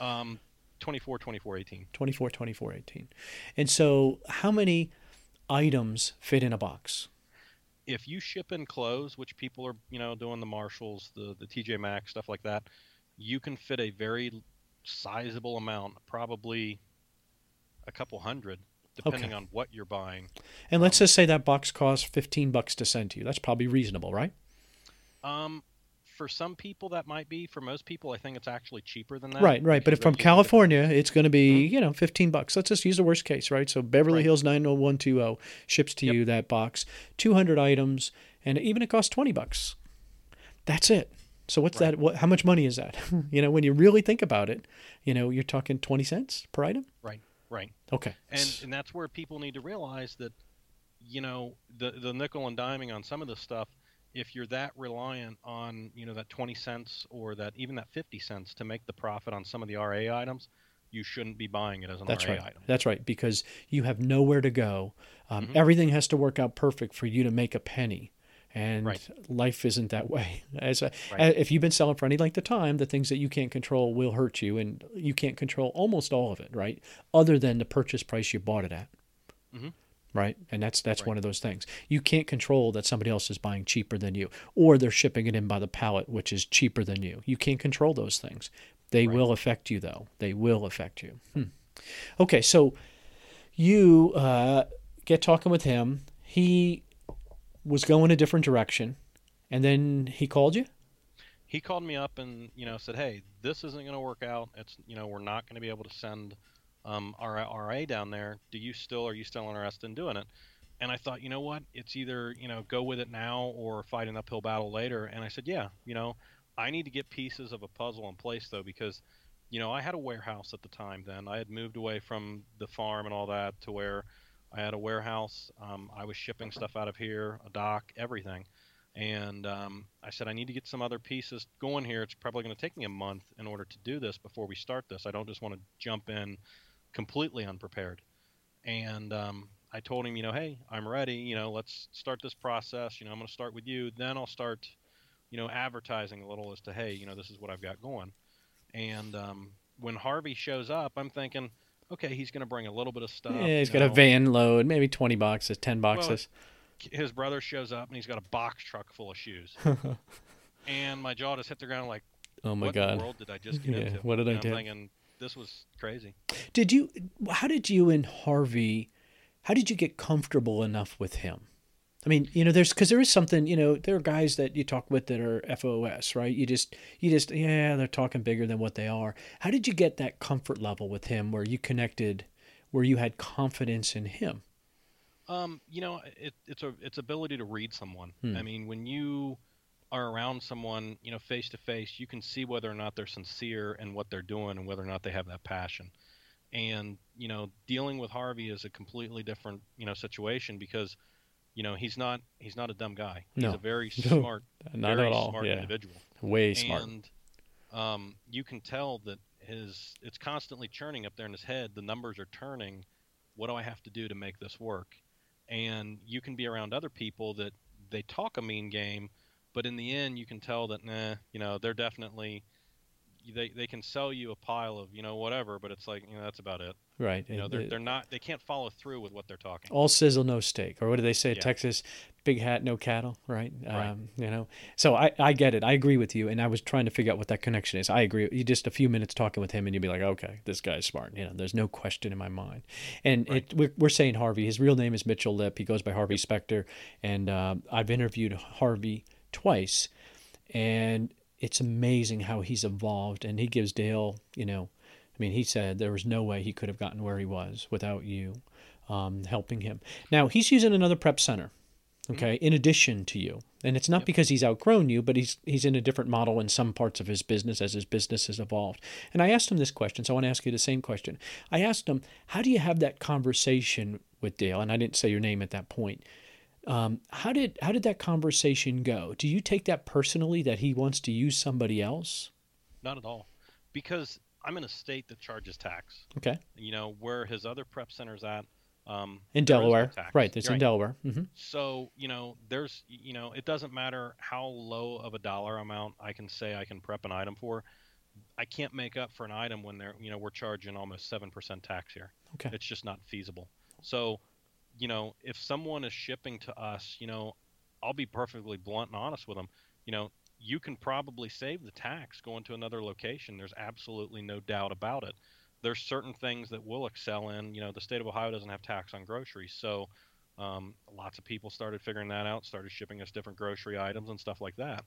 24, 24, 18. 24, 24, 18. And so how many items fit in a box? If you ship in clothes, which people are, doing the Marshalls, the TJ Maxx, stuff like that, you can fit a very sizable amount, probably a couple hundred, depending on what you're buying. And let's just say that box costs $15 to send to you. That's probably reasonable, right? For some people that might be. For most people, I think it's actually cheaper than that. Right. But if from California, it's going to be, $15. Let's just use the worst case, right? So Beverly Hills 90120 ships to you that box, 200 items, and even it costs $20. That's it. So what's that? How much money is that? When you really think about it, you're talking 20 cents per item. Right. Okay. And that's where people need to realize that, the nickel and diming on some of this stuff, if you're that reliant on, that 20 cents or even that 50 cents to make the profit on some of the RA items, you shouldn't be buying it as an RA item. That's right, because you have nowhere to go. Everything has to work out perfect for you to make a penny. And life isn't that way. If you've been selling for any length of time, the things that you can't control will hurt you, and you can't control almost all of it, right? Other than the purchase price you bought it at. Mm-hmm. Right? And that's one of those things. You can't control that somebody else is buying cheaper than you, or they're shipping it in by the pallet, which is cheaper than you. You can't control those things. They will affect you, though. They will affect you. Okay, so you get talking with him. He was going a different direction, and then he called you? He called me up and, said, hey, this isn't going to work out. It's, we're not going to be able to send our RA down there. Are you still interested in doing it? And I thought, you know what? It's either, go with it now or fight an uphill battle later. And I said, yeah, I need to get pieces of a puzzle in place, though, because, I had a warehouse at the time then. I had moved away from the farm and all that to where I had a warehouse. I was shipping stuff out of here, a dock, everything. And I said, I need to get some other pieces going here. It's probably going to take me a month in order to do this before we start this. I don't just want to jump in completely unprepared. And I told him, hey, I'm ready. Let's start this process. I'm going to start with you. Then I'll start, advertising a little as to, hey, this is what I've got going. And when Harvey shows up, I'm thinking, okay, he's going to bring a little bit of stuff. Yeah, he's got a van load, maybe 20 boxes, 10 boxes. Well, his brother shows up and he's got a box truck full of shoes. and my jaw just hit the ground like, Oh my what in God. the world did I just get Yeah. into? What did I I'm do? thinking this was crazy. How did you and Harvey, how did you get comfortable enough with him? I mean, because there is something, there are guys that you talk with that are FOS, right? Yeah, they're talking bigger than what they are. How did you get that comfort level with him where you connected, where you had confidence in him? It's ability to read someone. Hmm. I mean, when you are around someone, face to face, you can see whether or not they're sincere in what they're doing and whether or not they have that passion. And, dealing with Harvey is a completely different, situation because, he's not a dumb guy. He's No. a very No, smart, not at very all. smart Yeah. individual. Way smart. And you can tell that it's constantly churning up there in his head. The numbers are turning. What do I have to do to make this work? And you can be around other people that they talk a mean game, but in the end you can tell that they're definitely they can sell you a pile of whatever, but it's like that's about it. Right. They can't follow through with what they're talking. All sizzle, no steak, or what do they say? Yeah. Texas, big hat, no cattle, right? Right. So I get it. I agree with you, and I was trying to figure out what that connection is. I agree. You just a few minutes talking with him, and you'd be like, okay, this guy's smart. There's no question in my mind. And Right. we're saying Harvey. His real name is Mitchell Lip. He goes by Harvey Specter, and I've interviewed Harvey twice, and it's amazing how he's evolved. And he gives Dale, he said there was no way he could have gotten where he was without you helping him. Now, he's using another prep center, okay, in addition to you. And it's not Yep. because he's outgrown you, but he's in a different model in some parts of his business as his business has evolved. And I asked him this question, so I want to ask you the same question. I asked him, how do you have that conversation with Dale? And I didn't say your name at that point. How did that conversation go? Do you take that personally that he wants to use somebody else? Not at all, because I'm in a state that charges tax. Okay. Where his other prep center's at. In there is Delaware, no tax. right? It's in Right. Delaware. Mm-hmm. So, there's, it doesn't matter how low of a dollar amount I can say I can prep an item for. I can't make up for an item when we're charging almost 7% tax here. Okay. It's just not feasible. So, if someone is shipping to us, I'll be perfectly blunt and honest with them. You can probably save the tax going to another location. There's absolutely no doubt about it. There's certain things that we'll excel in. The state of Ohio doesn't have tax on groceries, so lots of people started figuring that out, started shipping us different grocery items and stuff like that.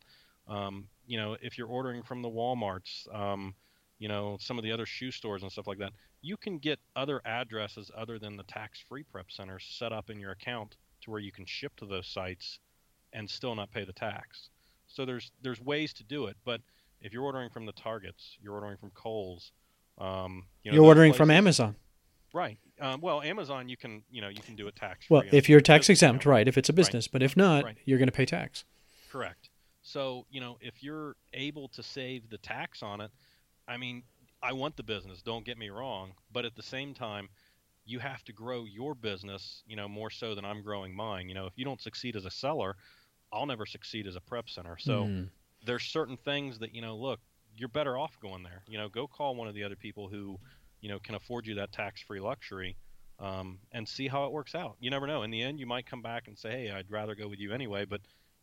If you're ordering from the Walmarts, some of the other shoe stores and stuff like that, you can get other addresses other than the tax-free prep centers set up in your account to where you can ship to those sites and still not pay the tax. So there's ways to do it, but if you're ordering from the Targets, you're ordering from Kohl's, You're ordering from Amazon. Right. Well, Amazon, you can do it tax-free. Well, if you're tax exempt, right, if it's a business, Right. but if not, Right. you're going to pay tax. Correct. So, if you're able to save the tax on it, I mean, I want the business, don't get me wrong, but at the same time, you have to grow your business, more so than I'm growing mine. If you don't succeed as a seller, I'll never succeed as a prep center. So there's certain things that, look, you're better off going there. Go call one of the other people who, can afford you that tax-free luxury, and see how it works out. You never know. In the end, you might come back and say, hey, I'd rather go with you anyway, but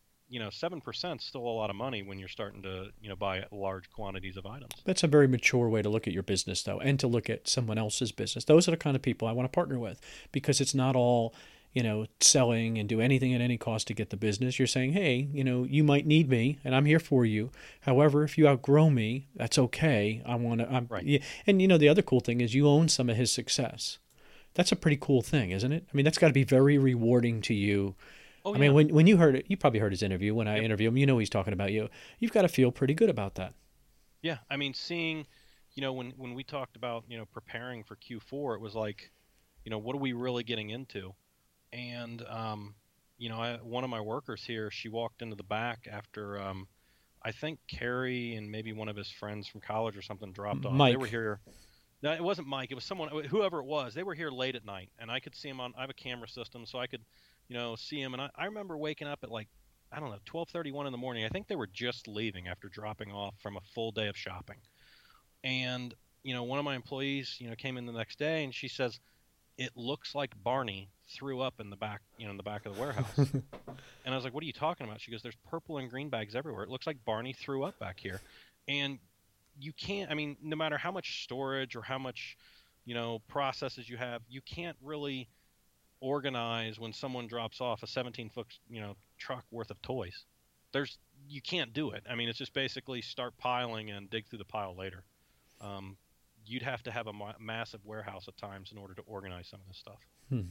7% is still a lot of money when you're starting to, buy large quantities of items. That's a very mature way to look at your business, though, and to look at someone else's business. Those are the kind of people I want to partner with, because it's not all, selling and do anything at any cost to get the business. You're saying, hey, you might need me and I'm here for you. However, if you outgrow me, that's okay. Right. Yeah. And the other cool thing is you own some of his success. That's a pretty cool thing, isn't it? I mean, that's got to be very rewarding to you. Oh, I mean, yeah. when you heard it, you probably heard his interview. When I interview him, he's talking about you. You've got to feel pretty good about that. Yeah, I mean, seeing, when we talked about, preparing for Q4, it was like, what are we really getting into? And, one of my workers here, she walked into the back after, I think Carrie and maybe one of his friends from college or something dropped off. Mike. They were here. No, it wasn't Mike. It was someone, whoever it was. They were here late at night, and I could see them I have a camera system, so I could, see him. And I remember waking up at like, I don't know, 12:31 in the morning. I think they were just leaving after dropping off from a full day of shopping. And, one of my employees, came in the next day and she says, it looks like Barney threw up in the back, in the back of the warehouse. And I was like, what are you talking about? She goes, there's purple and green bags everywhere. It looks like Barney threw up back here. And you can't, I mean, no matter how much storage or how much, processes you have, you can't really organize when someone drops off a 17-foot, truck worth of toys. You can't do it. I mean, it's just basically start piling and dig through the pile later. You'd have to have a massive warehouse at times in order to organize some of this stuff.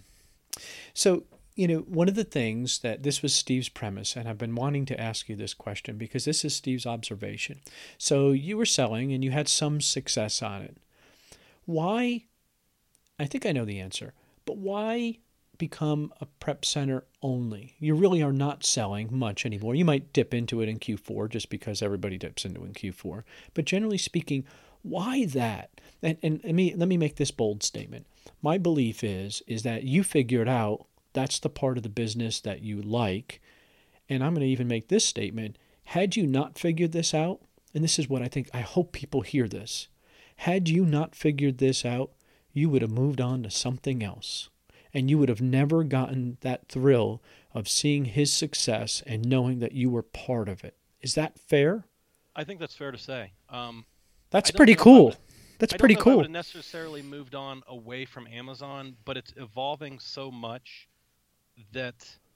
So, one of the things that this was Steve's premise, and I've been wanting to ask you this question because this is Steve's observation. So you were selling and you had some success on it. Why? I think I know the answer, but why become a prep center only? You really are not selling much anymore. You might dip into it in Q4 just because everybody dips into it in Q4. But generally speaking, why that? And let me make this bold statement. My belief is that you figured out that's the part of the business that you like. And I'm going to even make this statement. Had you not figured this out, and this is what I hope people hear this. Had you not figured this out, you would have moved on to something else. And you would have never gotten that thrill of seeing his success and knowing that you were part of it. Is that fair? I think that's fair to say. That's pretty cool. That's pretty I cool. I would have necessarily moved on away from Amazon, but it's evolving so much that,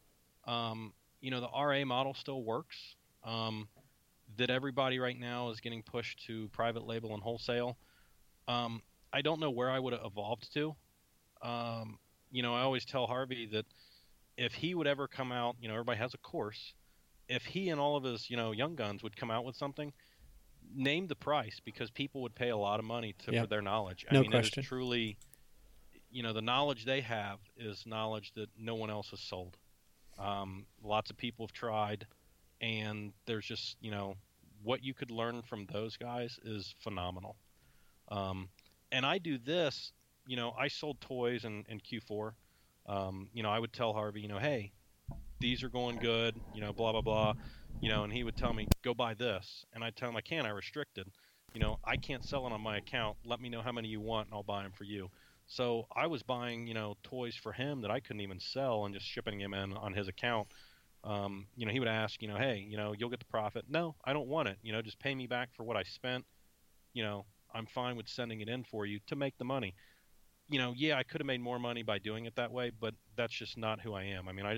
the RA model still works. That everybody right now is getting pushed to private label and wholesale. I don't know where I would have evolved to. I always tell Harvey that if he would ever come out, everybody has a course. If he and all of his, young guns would come out with something, name the price, because people would pay a lot of money for their knowledge. No I mean, question. It is truly, the knowledge they have is knowledge that no one else has sold. Lots of people have tried, and there's just, what you could learn from those guys is phenomenal. And I do this, I sold toys in Q4. I would tell Harvey, hey, these are going good, blah, blah, blah, and he would tell me, go buy this. And I'd tell him, I restricted, I can't sell it on my account. Let me know how many you want and I'll buy them for you. So I was buying, toys for him that I couldn't even sell and just shipping him in on his account. He would ask, hey, you'll get the profit. No, I don't want it. Just pay me back for what I spent. I'm fine with sending it in for you to make the money. I could have made more money by doing it that way, but that's just not who I am. I mean, I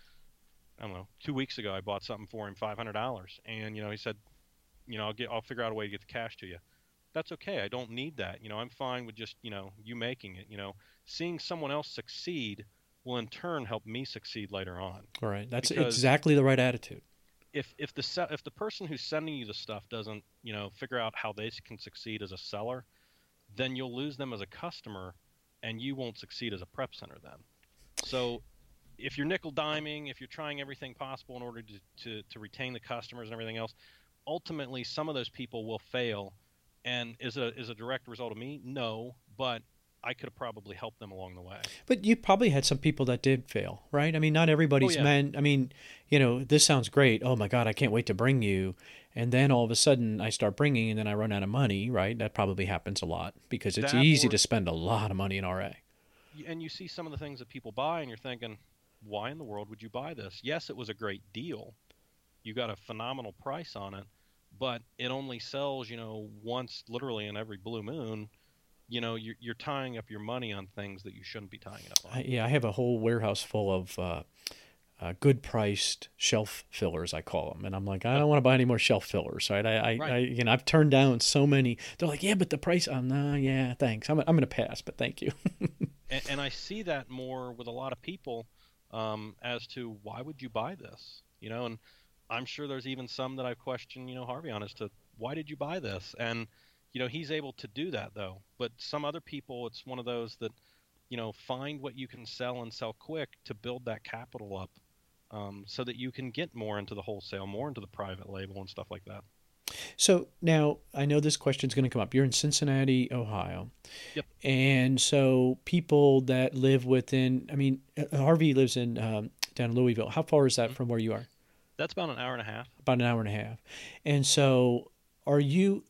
don't know, 2 weeks ago I bought something for him, $500, and he said, I'll figure out a way to get the cash to you. That's okay. I don't need that. I'm fine with just, you making it. Seeing someone else succeed will in turn help me succeed later on. All right. That's exactly the right attitude. If the person who's sending you the stuff doesn't, figure out how they can succeed as a seller, then you'll lose them as a customer, and you won't succeed as a prep center then. So if you're nickel diming, if you're trying everything possible in order to retain the customers and everything else, ultimately some of those people will fail. And is a direct result of me? No, but I could have probably helped them along the way. But you probably had some people that did fail, right? I mean, not everybody's meant. I mean, this sounds great. Oh my God, I can't wait to bring you. And then all of a sudden I start bringing, and then I run out of money, right? That probably happens a lot because it's easy to spend a lot of money in RA. And you see some of the things that people buy, and you're thinking, why in the world would you buy this? Yes, it was a great deal. You got a phenomenal price on it, but it only sells, once literally in every blue moon. You're tying up your money on things that you shouldn't be tying it up on. I have a whole warehouse full of good priced shelf fillers, I call them, and I'm like, I don't want to buy any more shelf fillers, right? I've turned down so many. They're like, yeah, but the price. No, yeah, thanks. I'm going to pass, but thank you. and I see that more with a lot of people, as to why would you buy this? And I'm sure there's even some that I've questioned, Harvey on as to why did you buy this? And he's able to do that though. But some other people, it's one of those that, find what you can sell and sell quick to build that capital up, so that you can get more into the wholesale, more into the private label and stuff like that. So now I know this question's going to come up. You're in Cincinnati, Ohio. Yep. And so people that live within, Harvey lives in down in Louisville. How far is that from where you are? That's about an hour and a half. About an hour and a half. And so are you,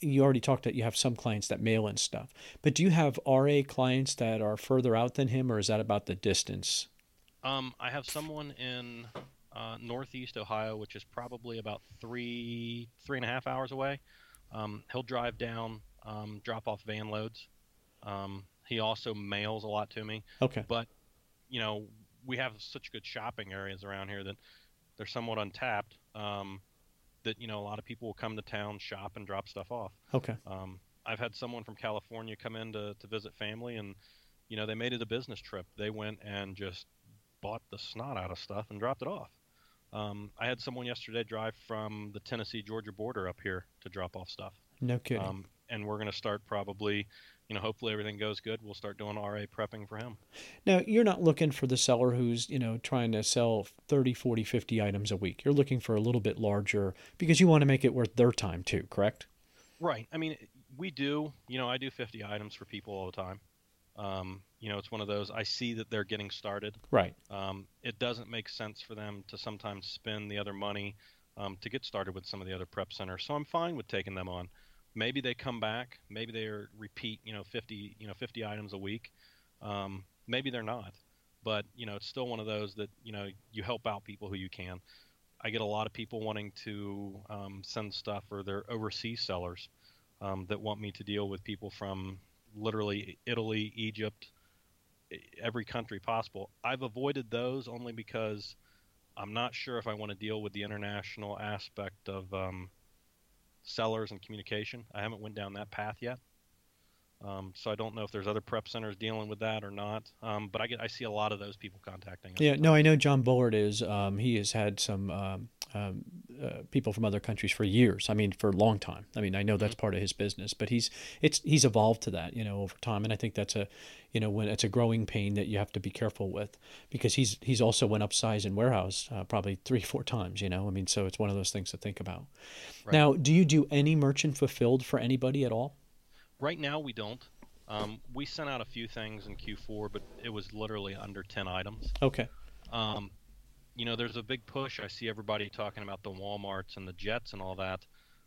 you already talked that you have some clients that mail in stuff, but do you have RA clients that are further out than him, or is that about the distance? I have someone in Northeast Ohio, which is probably about 3.5 hours away. He'll drive down, drop off van loads. He also mails a lot to me, Okay. but you know, we have such good shopping areas around here that they're somewhat untapped. That a lot of people will come to town, shop, and drop stuff off. Okay. I've had someone from California come in to visit family, and they made it a business trip. They went and just bought the snot out of stuff and dropped it off. I had someone yesterday drive from the Tennessee-Georgia border up here to drop off stuff. No kidding. And we're going to start probably, hopefully everything goes good. We'll start doing RA prepping for him. Now, you're not looking for the seller who's, trying to sell 30, 40, 50 items a week. You're looking for a little bit larger because you want to make it worth their time too, correct? Right. I mean, we do, I do 50 items for people all the time. It's one of those, I see that they're getting started. Right. It doesn't make sense for them to sometimes spend the other money to get started with some of the other prep centers. So I'm fine with taking them on. Maybe they come back. Maybe they repeat, 50 items a week. Maybe they're not. But, it's still one of those that, you help out people who you can. I get a lot of people wanting to send stuff, or they're overseas sellers that want me to deal with people from literally Italy, Egypt, every country possible. I've avoided those only because I'm not sure if I want to deal with the international aspect of sellers and communication. I haven't went down that path yet. So I don't know if there's other prep centers dealing with that or not. But I see a lot of those people contacting us. Yeah, no, I know John Bullard is. He has had some people from other countries for years. I mean, for a long time. I mean, I know that's part of his business, but he's evolved to that, over time. And I think that's when it's a growing pain that you have to be careful with, because he's also went up size in warehouse probably 3-4 times. I mean, so it's one of those things to think about. Right. Now, do you do any merchant fulfilled for anybody at all? Right now, we don't. We sent out a few things in Q4, but it was literally under 10 items. Okay. There's a big push. I see everybody talking about the Walmarts and the Jets and all that.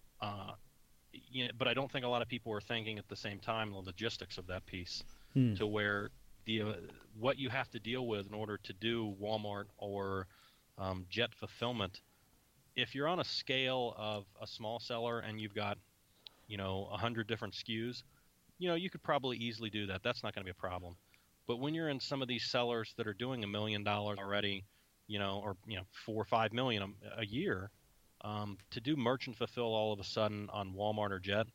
But I don't think a lot of people are thinking at the same time the logistics of that piece, to where what you have to deal with in order to do Walmart or Jet fulfillment. If you're on a scale of a small seller and you've got 100 different SKUs, you could probably easily do that. That's not going to be a problem. But when you're in some of these sellers that are doing $1 million already, or 4 or 5 million a year, to do merchant fulfill all of a sudden on Walmart or Jet,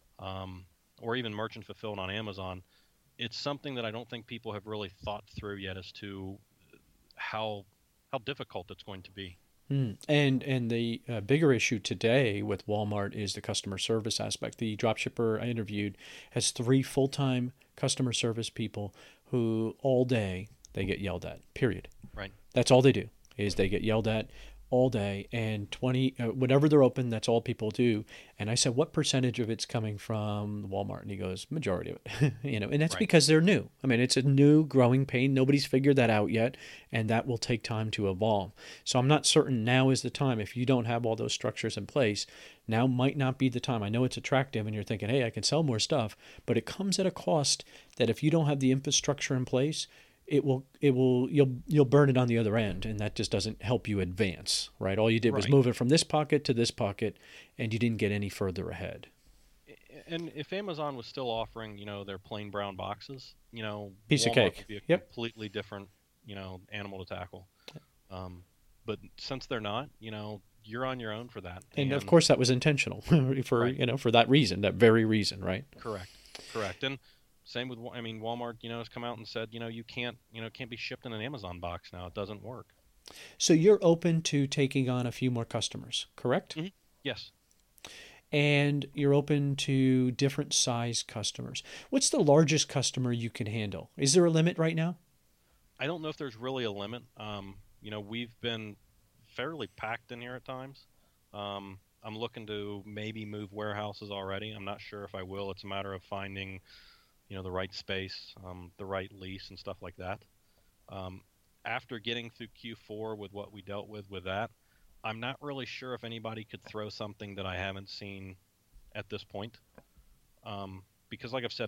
or even merchant fulfilled on Amazon, it's something that I don't think people have really thought through yet as to how difficult it's going to be. And the bigger issue today with Walmart is the customer service aspect. The dropshipper I interviewed has 3 full-time customer service people who all day they get yelled at, period. Right. That's all they do, is they get yelled at all day, and whenever they're open, that's all people do. And I said, what percentage of it's coming from Walmart? And he goes, majority of it. And that's right. Because they're new. I mean, it's a new growing pain. Nobody's figured that out yet, and that will take time to evolve. So I'm not certain now is the time. If you don't have all those structures in place, now might not be the time. I know it's attractive and you're thinking, hey, I can sell more stuff, but it comes at a cost that if you don't have the infrastructure in place, you'll burn it on the other end, and that just doesn't help you advance, right? All you did was move it from this pocket to this pocket, and you didn't get any further ahead. And if Amazon was still offering, their plain brown boxes, piece Walmart of cake would be a completely different, animal to tackle. But since they're not, you're on your own for that. And of course, that was intentional for that reason, that very reason, right? Correct. And same with, Walmart, has come out and said, you can't be shipped in an Amazon box now. It doesn't work. So you're open to taking on a few more customers, correct? Mm-hmm. Yes. And you're open to different size customers. What's the largest customer you can handle? Is there a limit right now? I don't know if there's really a limit. We've been fairly packed in here at times. I'm looking to maybe move warehouses already. I'm not sure if I will. It's a matter of finding the right space, the right lease and stuff like that. After getting through Q4 with what we dealt with that, I'm not really sure if anybody could throw something that I haven't seen at this point, because like I've said,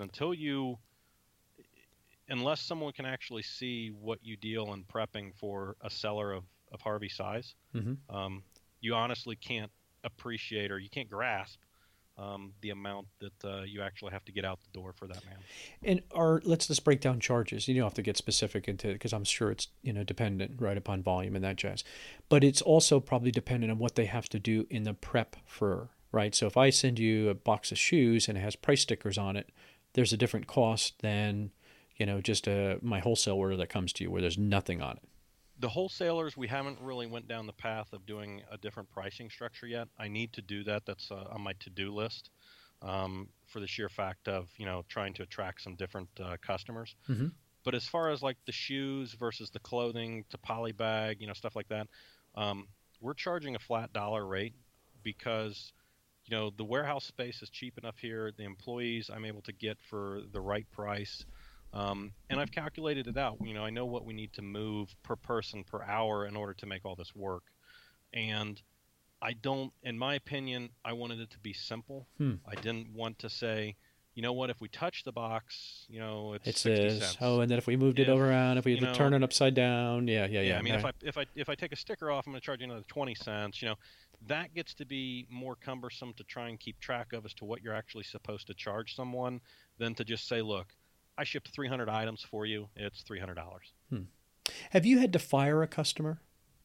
unless someone can actually see what you deal in prepping for a seller of Harvey size, you honestly can't appreciate, or you can't grasp the amount that you actually have to get out the door for that man. And let's just break down charges. You don't have to get specific into it because I'm sure it's dependent right upon volume and that jazz, but it's also probably dependent on what they have to do in the prep for, right? So if I send you a box of shoes and it has price stickers on it, there's a different cost than just my wholesale order that comes to you where there's nothing on it. The wholesalers, we haven't really went down the path of doing a different pricing structure yet. I need to do that. That's on my to-do list, for the sheer fact of trying to attract some different customers. But as far as like the shoes versus the clothing to polybag, stuff like that, we're charging a flat dollar rate because the warehouse space is cheap enough here. The employees I'm able to get for the right price. And I've calculated it out. I know what we need to move per person per hour in order to make all this work. And in my opinion, I wanted it to be simple. I didn't want to say, if we touch the box, it's 60 cents. Oh, and then if we moved it around, if we turn it upside down, yeah. I mean, if I take a sticker off, I'm going to charge you another 20 cents. That gets to be more cumbersome to try and keep track of as to what you're actually supposed to charge someone than to just say, look, I shipped 300 items for you. It's $300. Have you had to fire a customer?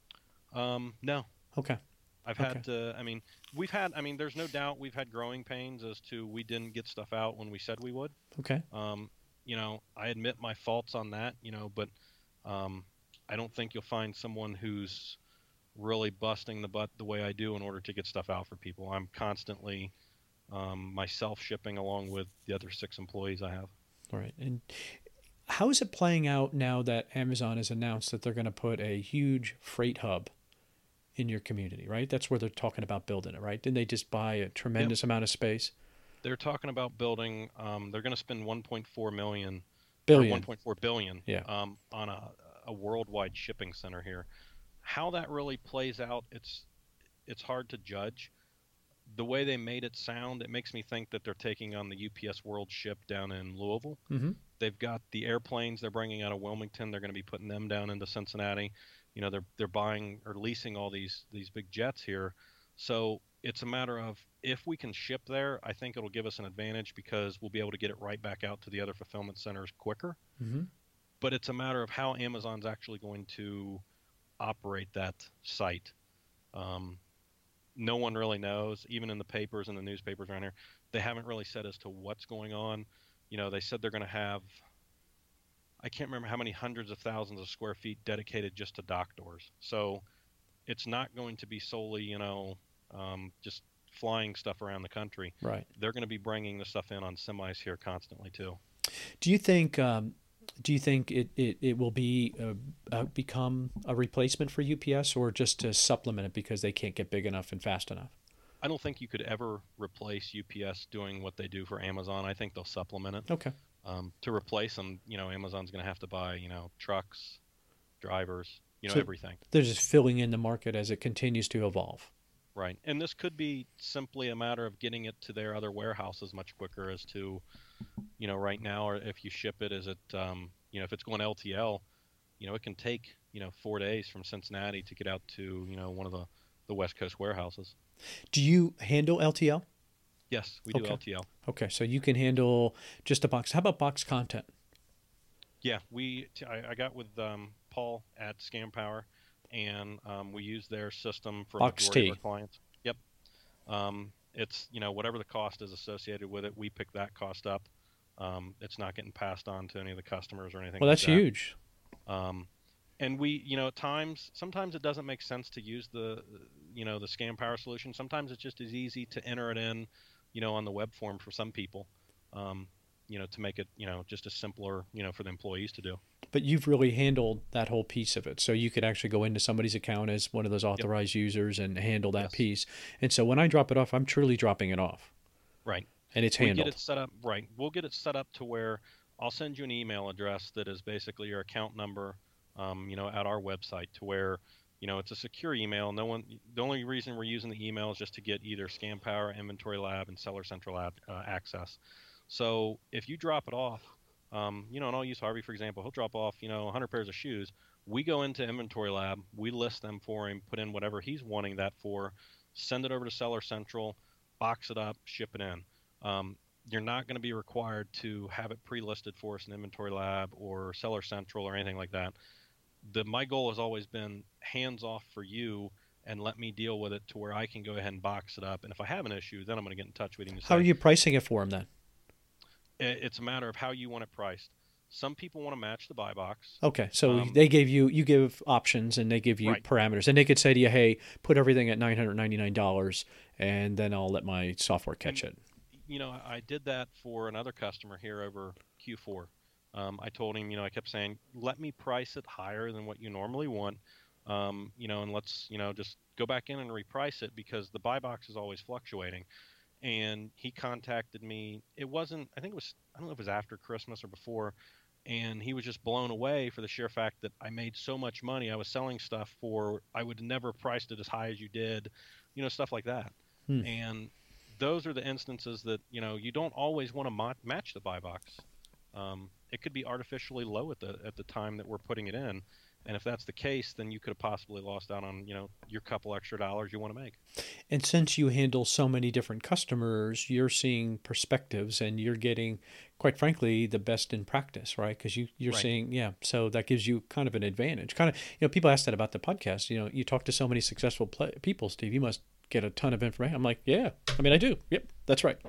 No. Okay. I've had to. I mean, there's no doubt we've had growing pains as to we didn't get stuff out when we said we would. Okay. I admit my faults on that. But I don't think you'll find someone who's really busting the butt the way I do in order to get stuff out for people. I'm constantly myself shipping along with the other 6 employees I have. All right. And how is it playing out now that Amazon has announced that they're going to put a huge freight hub in your community, right? That's where they're talking about building it, right? Didn't they just buy a tremendous amount of space? They're talking about building, they're going to spend $1.4 billion, on a worldwide shipping center here. How that really plays out, it's hard to judge. The way they made it sound, it makes me think that they're taking on the UPS World ship down in Louisville. They've got the airplanes they're bringing out of Wilmington. They're going to be putting them down into Cincinnati. They're buying or leasing all these big jets here. So it's a matter of if we can ship there, I think it'll give us an advantage because we'll be able to get it right back out to the other fulfillment centers quicker. But it's a matter of how Amazon's actually going to operate that site. No one really knows. Even in the papers and the newspapers around here, they haven't really said as to what's going on. They said they're going to have, I can't remember how many hundreds of thousands of square feet dedicated just to dock doors. So it's not going to be solely, just flying stuff around the country. Right. They're going to be bringing the stuff in on semis here constantly too. Do you think it will be become a replacement for UPS or just to supplement it because they can't get big enough and fast enough? I don't think you could ever replace UPS doing what they do for Amazon. I think they'll supplement it. Okay. To replace them, Amazon's going to have to buy, trucks, drivers, everything. They're just filling in the market as it continues to evolve. Right. And this could be simply a matter of getting it to their other warehouses much quicker as to, right now, or if you ship it, is it, if it's going LTL, it can take, 4 days from Cincinnati to get out to, one of the West Coast warehouses. Do you handle LTL? Yes, we do LTL. Okay, so you can handle just a box. How about box content? Yeah, I got with Paul at Scam Power, and we use their system for Box majority T. of our clients. Yep. It's whatever the cost is associated with it, we pick that cost up. It's not getting passed on to any of the customers or anything. Well, that's huge. And we, at sometimes it doesn't make sense to use the Scam Power solution. Sometimes it's just as easy to enter it in, on the web form for some people, to make it, just as simpler, for the employees to do. But you've really handled that whole piece of it. So you could actually go into somebody's account as one of those authorized users and handle that piece. And so when I drop it off, I'm truly dropping it off. Right. And it's handled. We get it set up, right. We'll get it set up to where I'll send you an email address that is basically your account number, at our website to where It's a secure email. The only reason we're using the email is just to get either ScamPower, Inventory Lab, and Seller Central access. So if you drop it off, and I'll use Harvey for example. He'll drop off, 100 pairs of shoes. We go into Inventory Lab, we list them for him, put in whatever he's wanting that for, send it over to Seller Central, box it up, ship it in. You're not going to be required to have it pre-listed for us in Inventory Lab or Seller Central or anything like that. My goal has always been hands off for you and let me deal with it to where I can go ahead and box it up. And if I have an issue, then I'm going to get in touch with you. How are you pricing it for him then? It's a matter of how you want it priced. Some people want to match the buy box. Okay, so you give options and they give you parameters. And they could say to you, hey, put everything at $999 and then I'll let my software catch it. I did that for another customer here over Q4. I told him, I kept saying, let me price it higher than what you normally want, and let's, just go back in and reprice it because the buy box is always fluctuating. And he contacted me. I don't know if it was after Christmas or before. And he was just blown away for the sheer fact that I made so much money. I was selling stuff I would never priced it as high as you did, stuff like that. And those are the instances that, you don't always want to match the buy box. It could be artificially low at the time that we're putting it in. And if that's the case, then you could have possibly lost out on, your couple extra dollars you want to make. And since you handle so many different customers, you're seeing perspectives and you're getting, quite frankly, the best in practice, right? Because you're seeing, so that gives you kind of an advantage. Kind of, people ask that about the podcast. You talk to so many successful people, Steve, you must get a ton of information. I'm like, yeah, I do. Yep, that's right.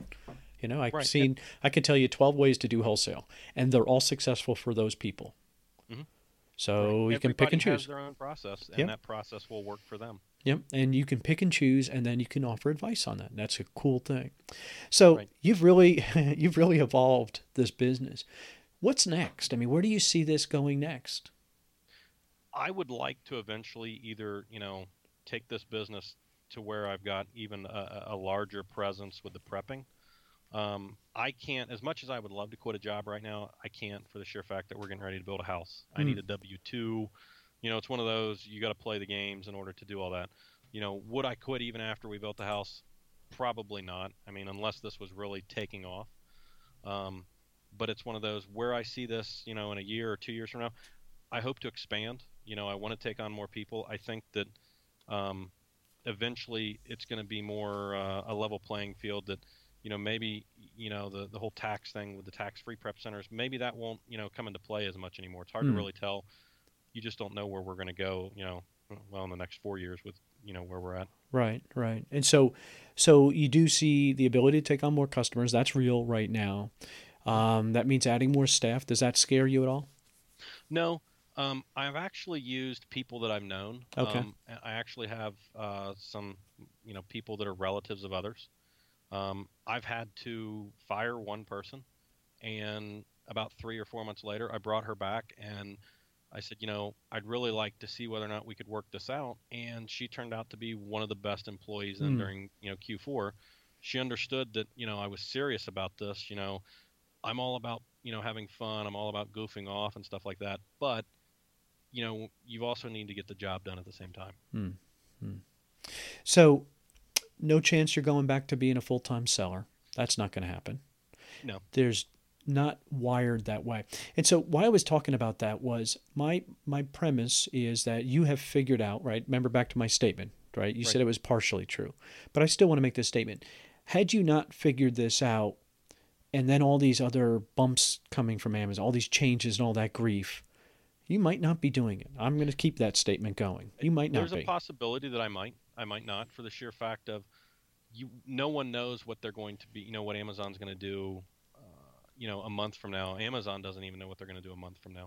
I could tell you 12 ways to do wholesale, and they're all successful for those people. Mm-hmm. So you can pick and choose. Everybody has their own process, and that process will work for them. Yep, and you can pick and choose, and then you can offer advice on that. And that's a cool thing. So you've really evolved this business. What's next? Where do you see this going next? I would like to eventually either, take this business to where I've got even a larger presence with the prepping. I can't, as much as I would love to quit a job right now, I can't for the sheer fact that we're getting ready to build a house. I need a W-2. It's one of those, you got to play the games in order to do all that. Would I quit even after we built the house? Probably not. Unless this was really taking off. But it's one of those where I see this, in a year or 2 years from now, I hope to expand. I want to take on more people. I think that eventually it's going to be more a level playing field that, maybe, the whole tax thing with the tax-free prep centers, maybe that won't, come into play as much anymore. It's hard to really tell. You just don't know where we're going to go, in the next 4 years with, where we're at. Right. And so you do see the ability to take on more customers. That's real right now. That means adding more staff. Does that scare you at all? No. I've actually used people that I've known. Okay. I actually have some, people that are relatives of others. I've had to fire one person, and about 3 or 4 months later, I brought her back and I said, I'd really like to see whether or not we could work this out. And she turned out to be one of the best employees during, Q4. She understood that, I was serious about this. I'm all about, having fun. I'm all about goofing off and stuff like that. But, you also need to get the job done at the same time. So no chance you're going back to being a full-time seller. That's not going to happen. No. There's not wired that way. And so why I was talking about that was my premise is that you have figured out, right? Remember back to my statement, right? You said it was partially true, but I still want to make this statement. Had you not figured this out, and then all these other bumps coming from Amazon, all these changes and all that grief, you might not be doing it. I'm going to keep that statement going. You might not be. There's a possibility that I might not, for the sheer fact of no one knows what they're going to be, what Amazon's going to do, a month from now. Amazon doesn't even know what they're going to do a month from now.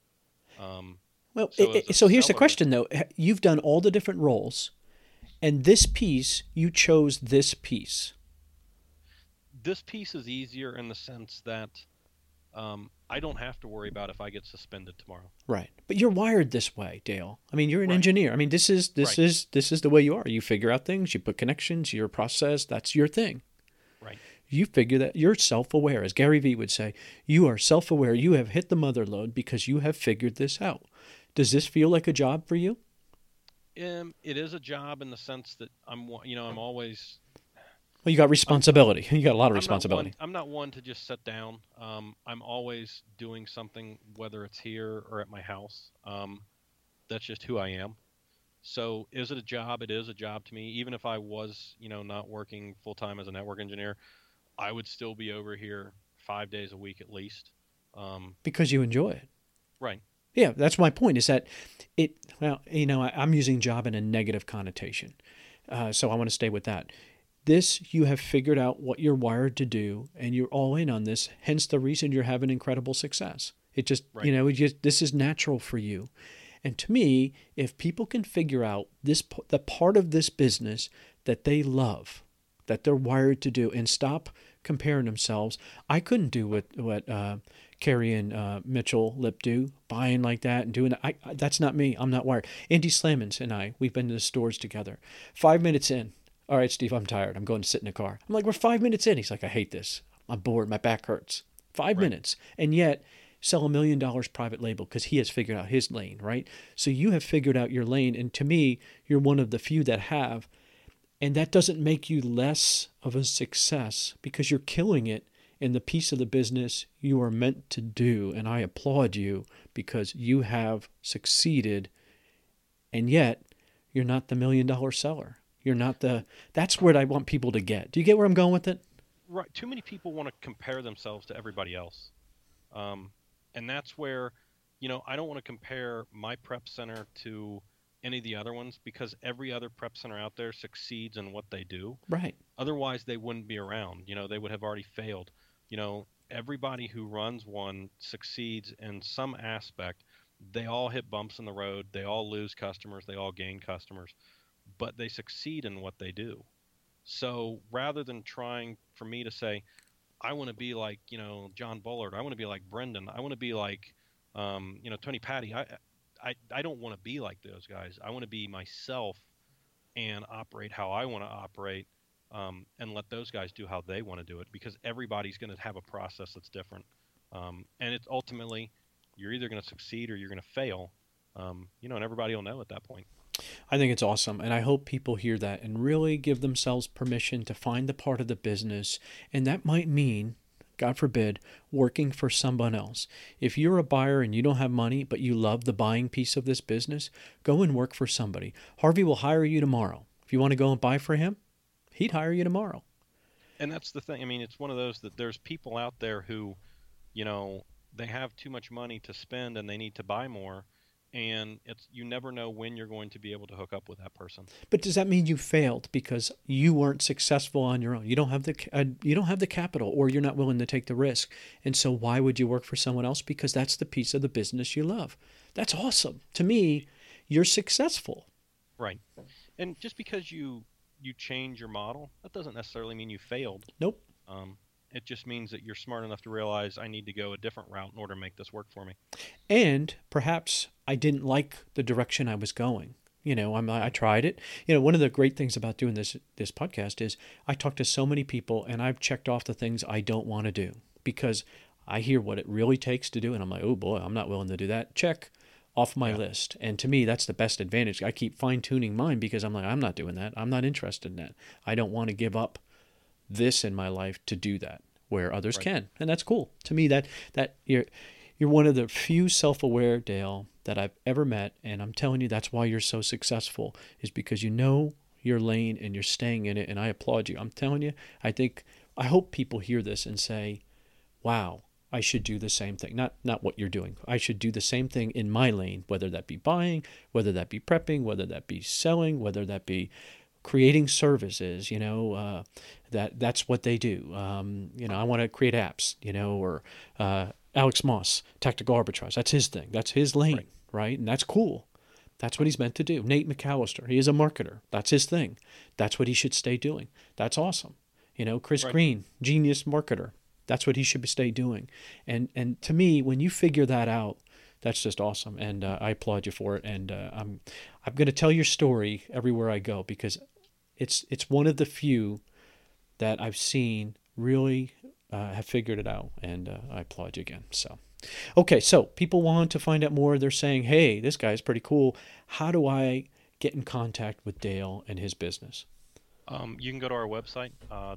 So here's the question, though. You've done all the different roles, and this piece, you chose this piece. This piece is easier in the sense that I don't have to worry about if I get suspended tomorrow. Right. But you're wired this way, Dale. You're an engineer. This is the way you are. You figure out things, you put connections, your process, that's your thing. Right. You figure that you're self-aware. As Gary Vee would say, you are self-aware. You have hit the mother lode because you have figured this out. Does this feel like a job for you? It is a job in the sense that I'm always. Well, you got responsibility. You got a lot of I'm not one. responsibility. I'm not one to just sit down. I'm always doing something, whether it's here or at my house. That's just who I am. So, is it a job? It is a job to me. Even if I was, not working full time as a network engineer, I would still be over here 5 days a week at least. Because you enjoy it. Right. Yeah, that's my point. Is that it? Well, I'm using job in a negative connotation, so I want to stay with that. This, you have figured out what you're wired to do, and you're all in on this. Hence, the reason you're having incredible success. It just, Right. this is natural for you. And to me, if people can figure out the part of this business that they love, that they're wired to do, and stop comparing themselves. I couldn't do what Carrie and Mitchell Lip do, buying like that and doing that. That's not me. I'm not wired. Andy Slamans and we've been to the stores together. 5 minutes in, all right, Steve, I'm tired. I'm going to sit in the car. I'm like, we're 5 minutes in. He's like, I hate this. I'm bored. My back hurts. Five Right. minutes. And yet, sell $1 million private label because he has figured out his lane, right? So you have figured out your lane. And to me, you're one of the few that have. And that doesn't make you less of a success because you're killing it in the piece of the business you are meant to do. And I applaud you because you have succeeded. And yet, you're not the $1 million seller. You're not that's where I want people to get. Do you get where I'm going with it? Right. Too many people want to compare themselves to everybody else. Um, and that's where, I don't want to compare my prep center to any of the other ones because every other prep center out there succeeds in what they do. Right. Otherwise, they wouldn't be around. They would have already failed. Everybody who runs one succeeds in some aspect. They all hit bumps in the road. They all lose customers. They all gain customers, but they succeed in what they do. So rather than trying for me to say, I want to be like, John Bullard. I want to be like Brendan. I want to be like, Tony Patty. I don't want to be like those guys. I want to be myself and operate how I want to operate, and let those guys do how they want to do it because everybody's going to have a process that's different. And it's ultimately, you're either going to succeed or you're going to fail, and everybody will know at that point. I think it's awesome. And I hope people hear that and really give themselves permission to find the part of the business. And that might mean, God forbid, working for someone else. If you're a buyer and you don't have money, but you love the buying piece of this business, go and work for somebody. Harvey will hire you tomorrow. If you want to go and buy for him, he'd hire you tomorrow. And that's the thing. I mean, it's one of those that there's people out there who, you know, they have too much money to spend and they need to buy more. And it's you never know when you're going to be able to hook up with that person. But does that mean you failed because you weren't successful on your own? You don't have the capital, or you're not willing to take the risk. And so why would you work for someone else? Because that's the piece of the business you love. That's awesome. To me, you're successful. Right. And just because you change your model, that doesn't necessarily mean you failed. Nope. Um, it just means that you're smart enough to realize I need to go a different route in order to make this work for me. And perhaps I didn't like the direction I was going. I tried it. One of the great things about doing this podcast is I talk to so many people, and I've checked off the things I don't want to do because I hear what it really takes to do, and I'm like, oh boy, I'm not willing to do that. Check off my Yeah. list. And to me, that's the best advantage. I keep fine tuning mine because I'm like, I'm not doing that. I'm not interested in that. I don't want to give up this in my life to do that where others Right. can, and that's cool. To me, that you're one of the few self-aware, Dale, that I've ever met, and I'm telling you that's why you're so successful, is because you know your lane and you're staying in it, and I applaud you. I'm telling you, I hope people hear this and say, wow, I should do the same thing. Not what you're doing. I should do the same thing in my lane, whether that be buying, whether that be prepping, whether that be selling, whether that be creating services. That's what they do. I want to create apps. Or Alex Moss, tactical arbitrage. That's his thing. That's his lane, Right. right? And that's cool. That's what he's meant to do. Nate McAllister, he is a marketer. That's his thing. That's what he should stay doing. That's awesome. Chris Right. Green, genius marketer. That's what he should stay doing. And to me, when you figure that out, that's just awesome. And I applaud you for it. And I'm going to tell your story everywhere I go because it's one of the few that I've seen really have figured it out. And I applaud you again. So, okay. So people want to find out more. They're saying, hey, this guy's pretty cool. How do I get in contact with Dale and his business? You can go to our website,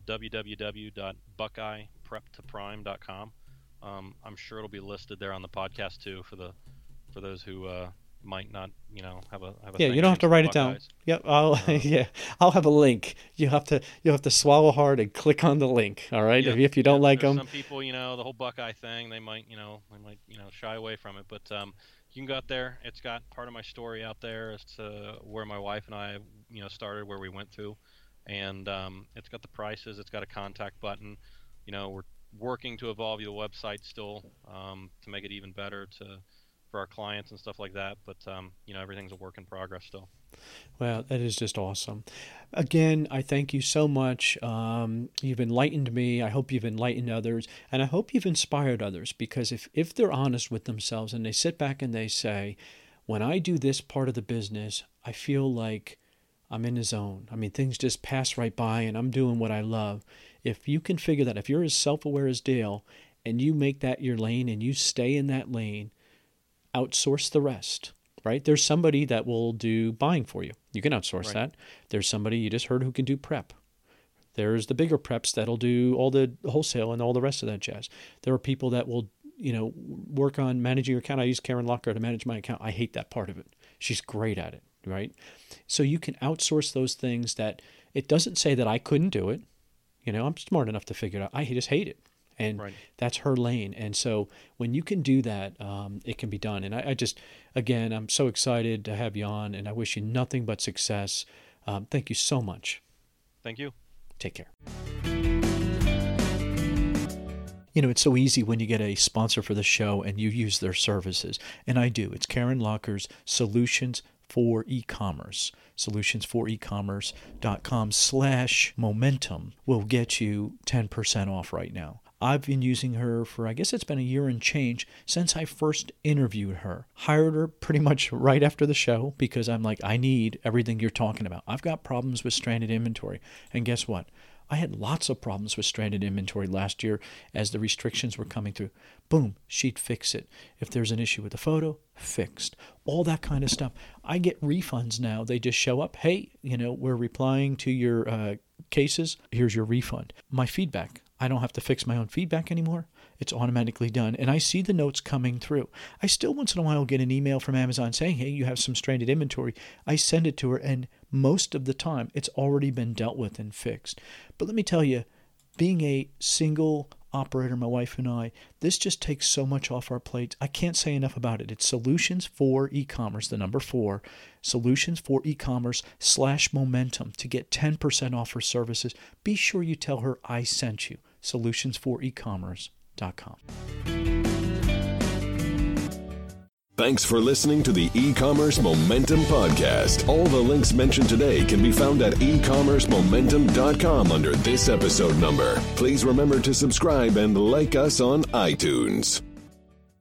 www.buckeyepreptoprime.com. I'm sure it'll be listed there on the podcast too for those who might not, have a yeah. You don't have to write it down. Yep. I'll have a link. You have to swallow hard and click on the link. All right. If you don't like them, some people, the whole Buckeye thing, they might shy away from it. But you can go out there. It's got part of my story out there as to where my wife and I, started, where we went through, and it's got the prices. It's got a contact button. We're working to evolve the website still to make it even better for our clients and stuff like that, but everything's a work in progress still. Well, that is just awesome. Again, I thank you so much. You've enlightened me. I hope you've enlightened others, and I hope you've inspired others, because if they're honest with themselves and they sit back and they say, when I do this part of the business, I feel like I'm in the zone. I mean, things just pass right by and I'm doing what I love. If you can figure that, if you're as self-aware as Dale and you make that your lane and you stay in that lane, outsource the rest, right? There's somebody that will do buying for you. You can outsource that. There's somebody you just heard who can do prep. There's the bigger preps that'll do all the wholesale and all the rest of that jazz. There are people that will, work on managing your account. I use Karen Locker to manage my account. I hate that part of it. She's great at it, right? So you can outsource those things that it doesn't say that I couldn't do it. I'm smart enough to figure it out. I just hate it. And that's her lane. And so when you can do that, it can be done. And I just, again, I'm so excited to have you on, and I wish you nothing but success. Thank you so much. Thank you. Take care. It's so easy when you get a sponsor for the show and you use their services. And I do. It's Karen Locker's Solutions for E-commerce. Solutionsforecommerce.com/momentum will get you 10% off right now. I've been using her for, I guess it's been a year and change since I first interviewed her. Hired her pretty much right after the show because I'm like, I need everything you're talking about. I've got problems with stranded inventory. And guess what? I had lots of problems with stranded inventory last year as the restrictions were coming through. Boom, she'd fix it. If there's an issue with the photo, fixed. All that kind of stuff. I get refunds now. They just show up. Hey, we're replying to your cases. Here's your refund. My feedback. I don't have to fix my own feedback anymore. It's automatically done. And I see the notes coming through. I still once in a while get an email from Amazon saying, hey, you have some stranded inventory. I send it to her, and most of the time it's already been dealt with and fixed. But let me tell you, being a single operator, my wife and I, this just takes so much off our plates. I can't say enough about it. It's Solutions for E-commerce, the number 4, solutionsforecommerce.com/momentum to get 10% off her services. Be sure you tell her I sent you. solutionsforecommerce.com. Thanks for listening to the E-commerce Momentum Podcast. All the links mentioned today can be found at ecommercemomentum.com under this episode number. Please remember to subscribe and like us on iTunes.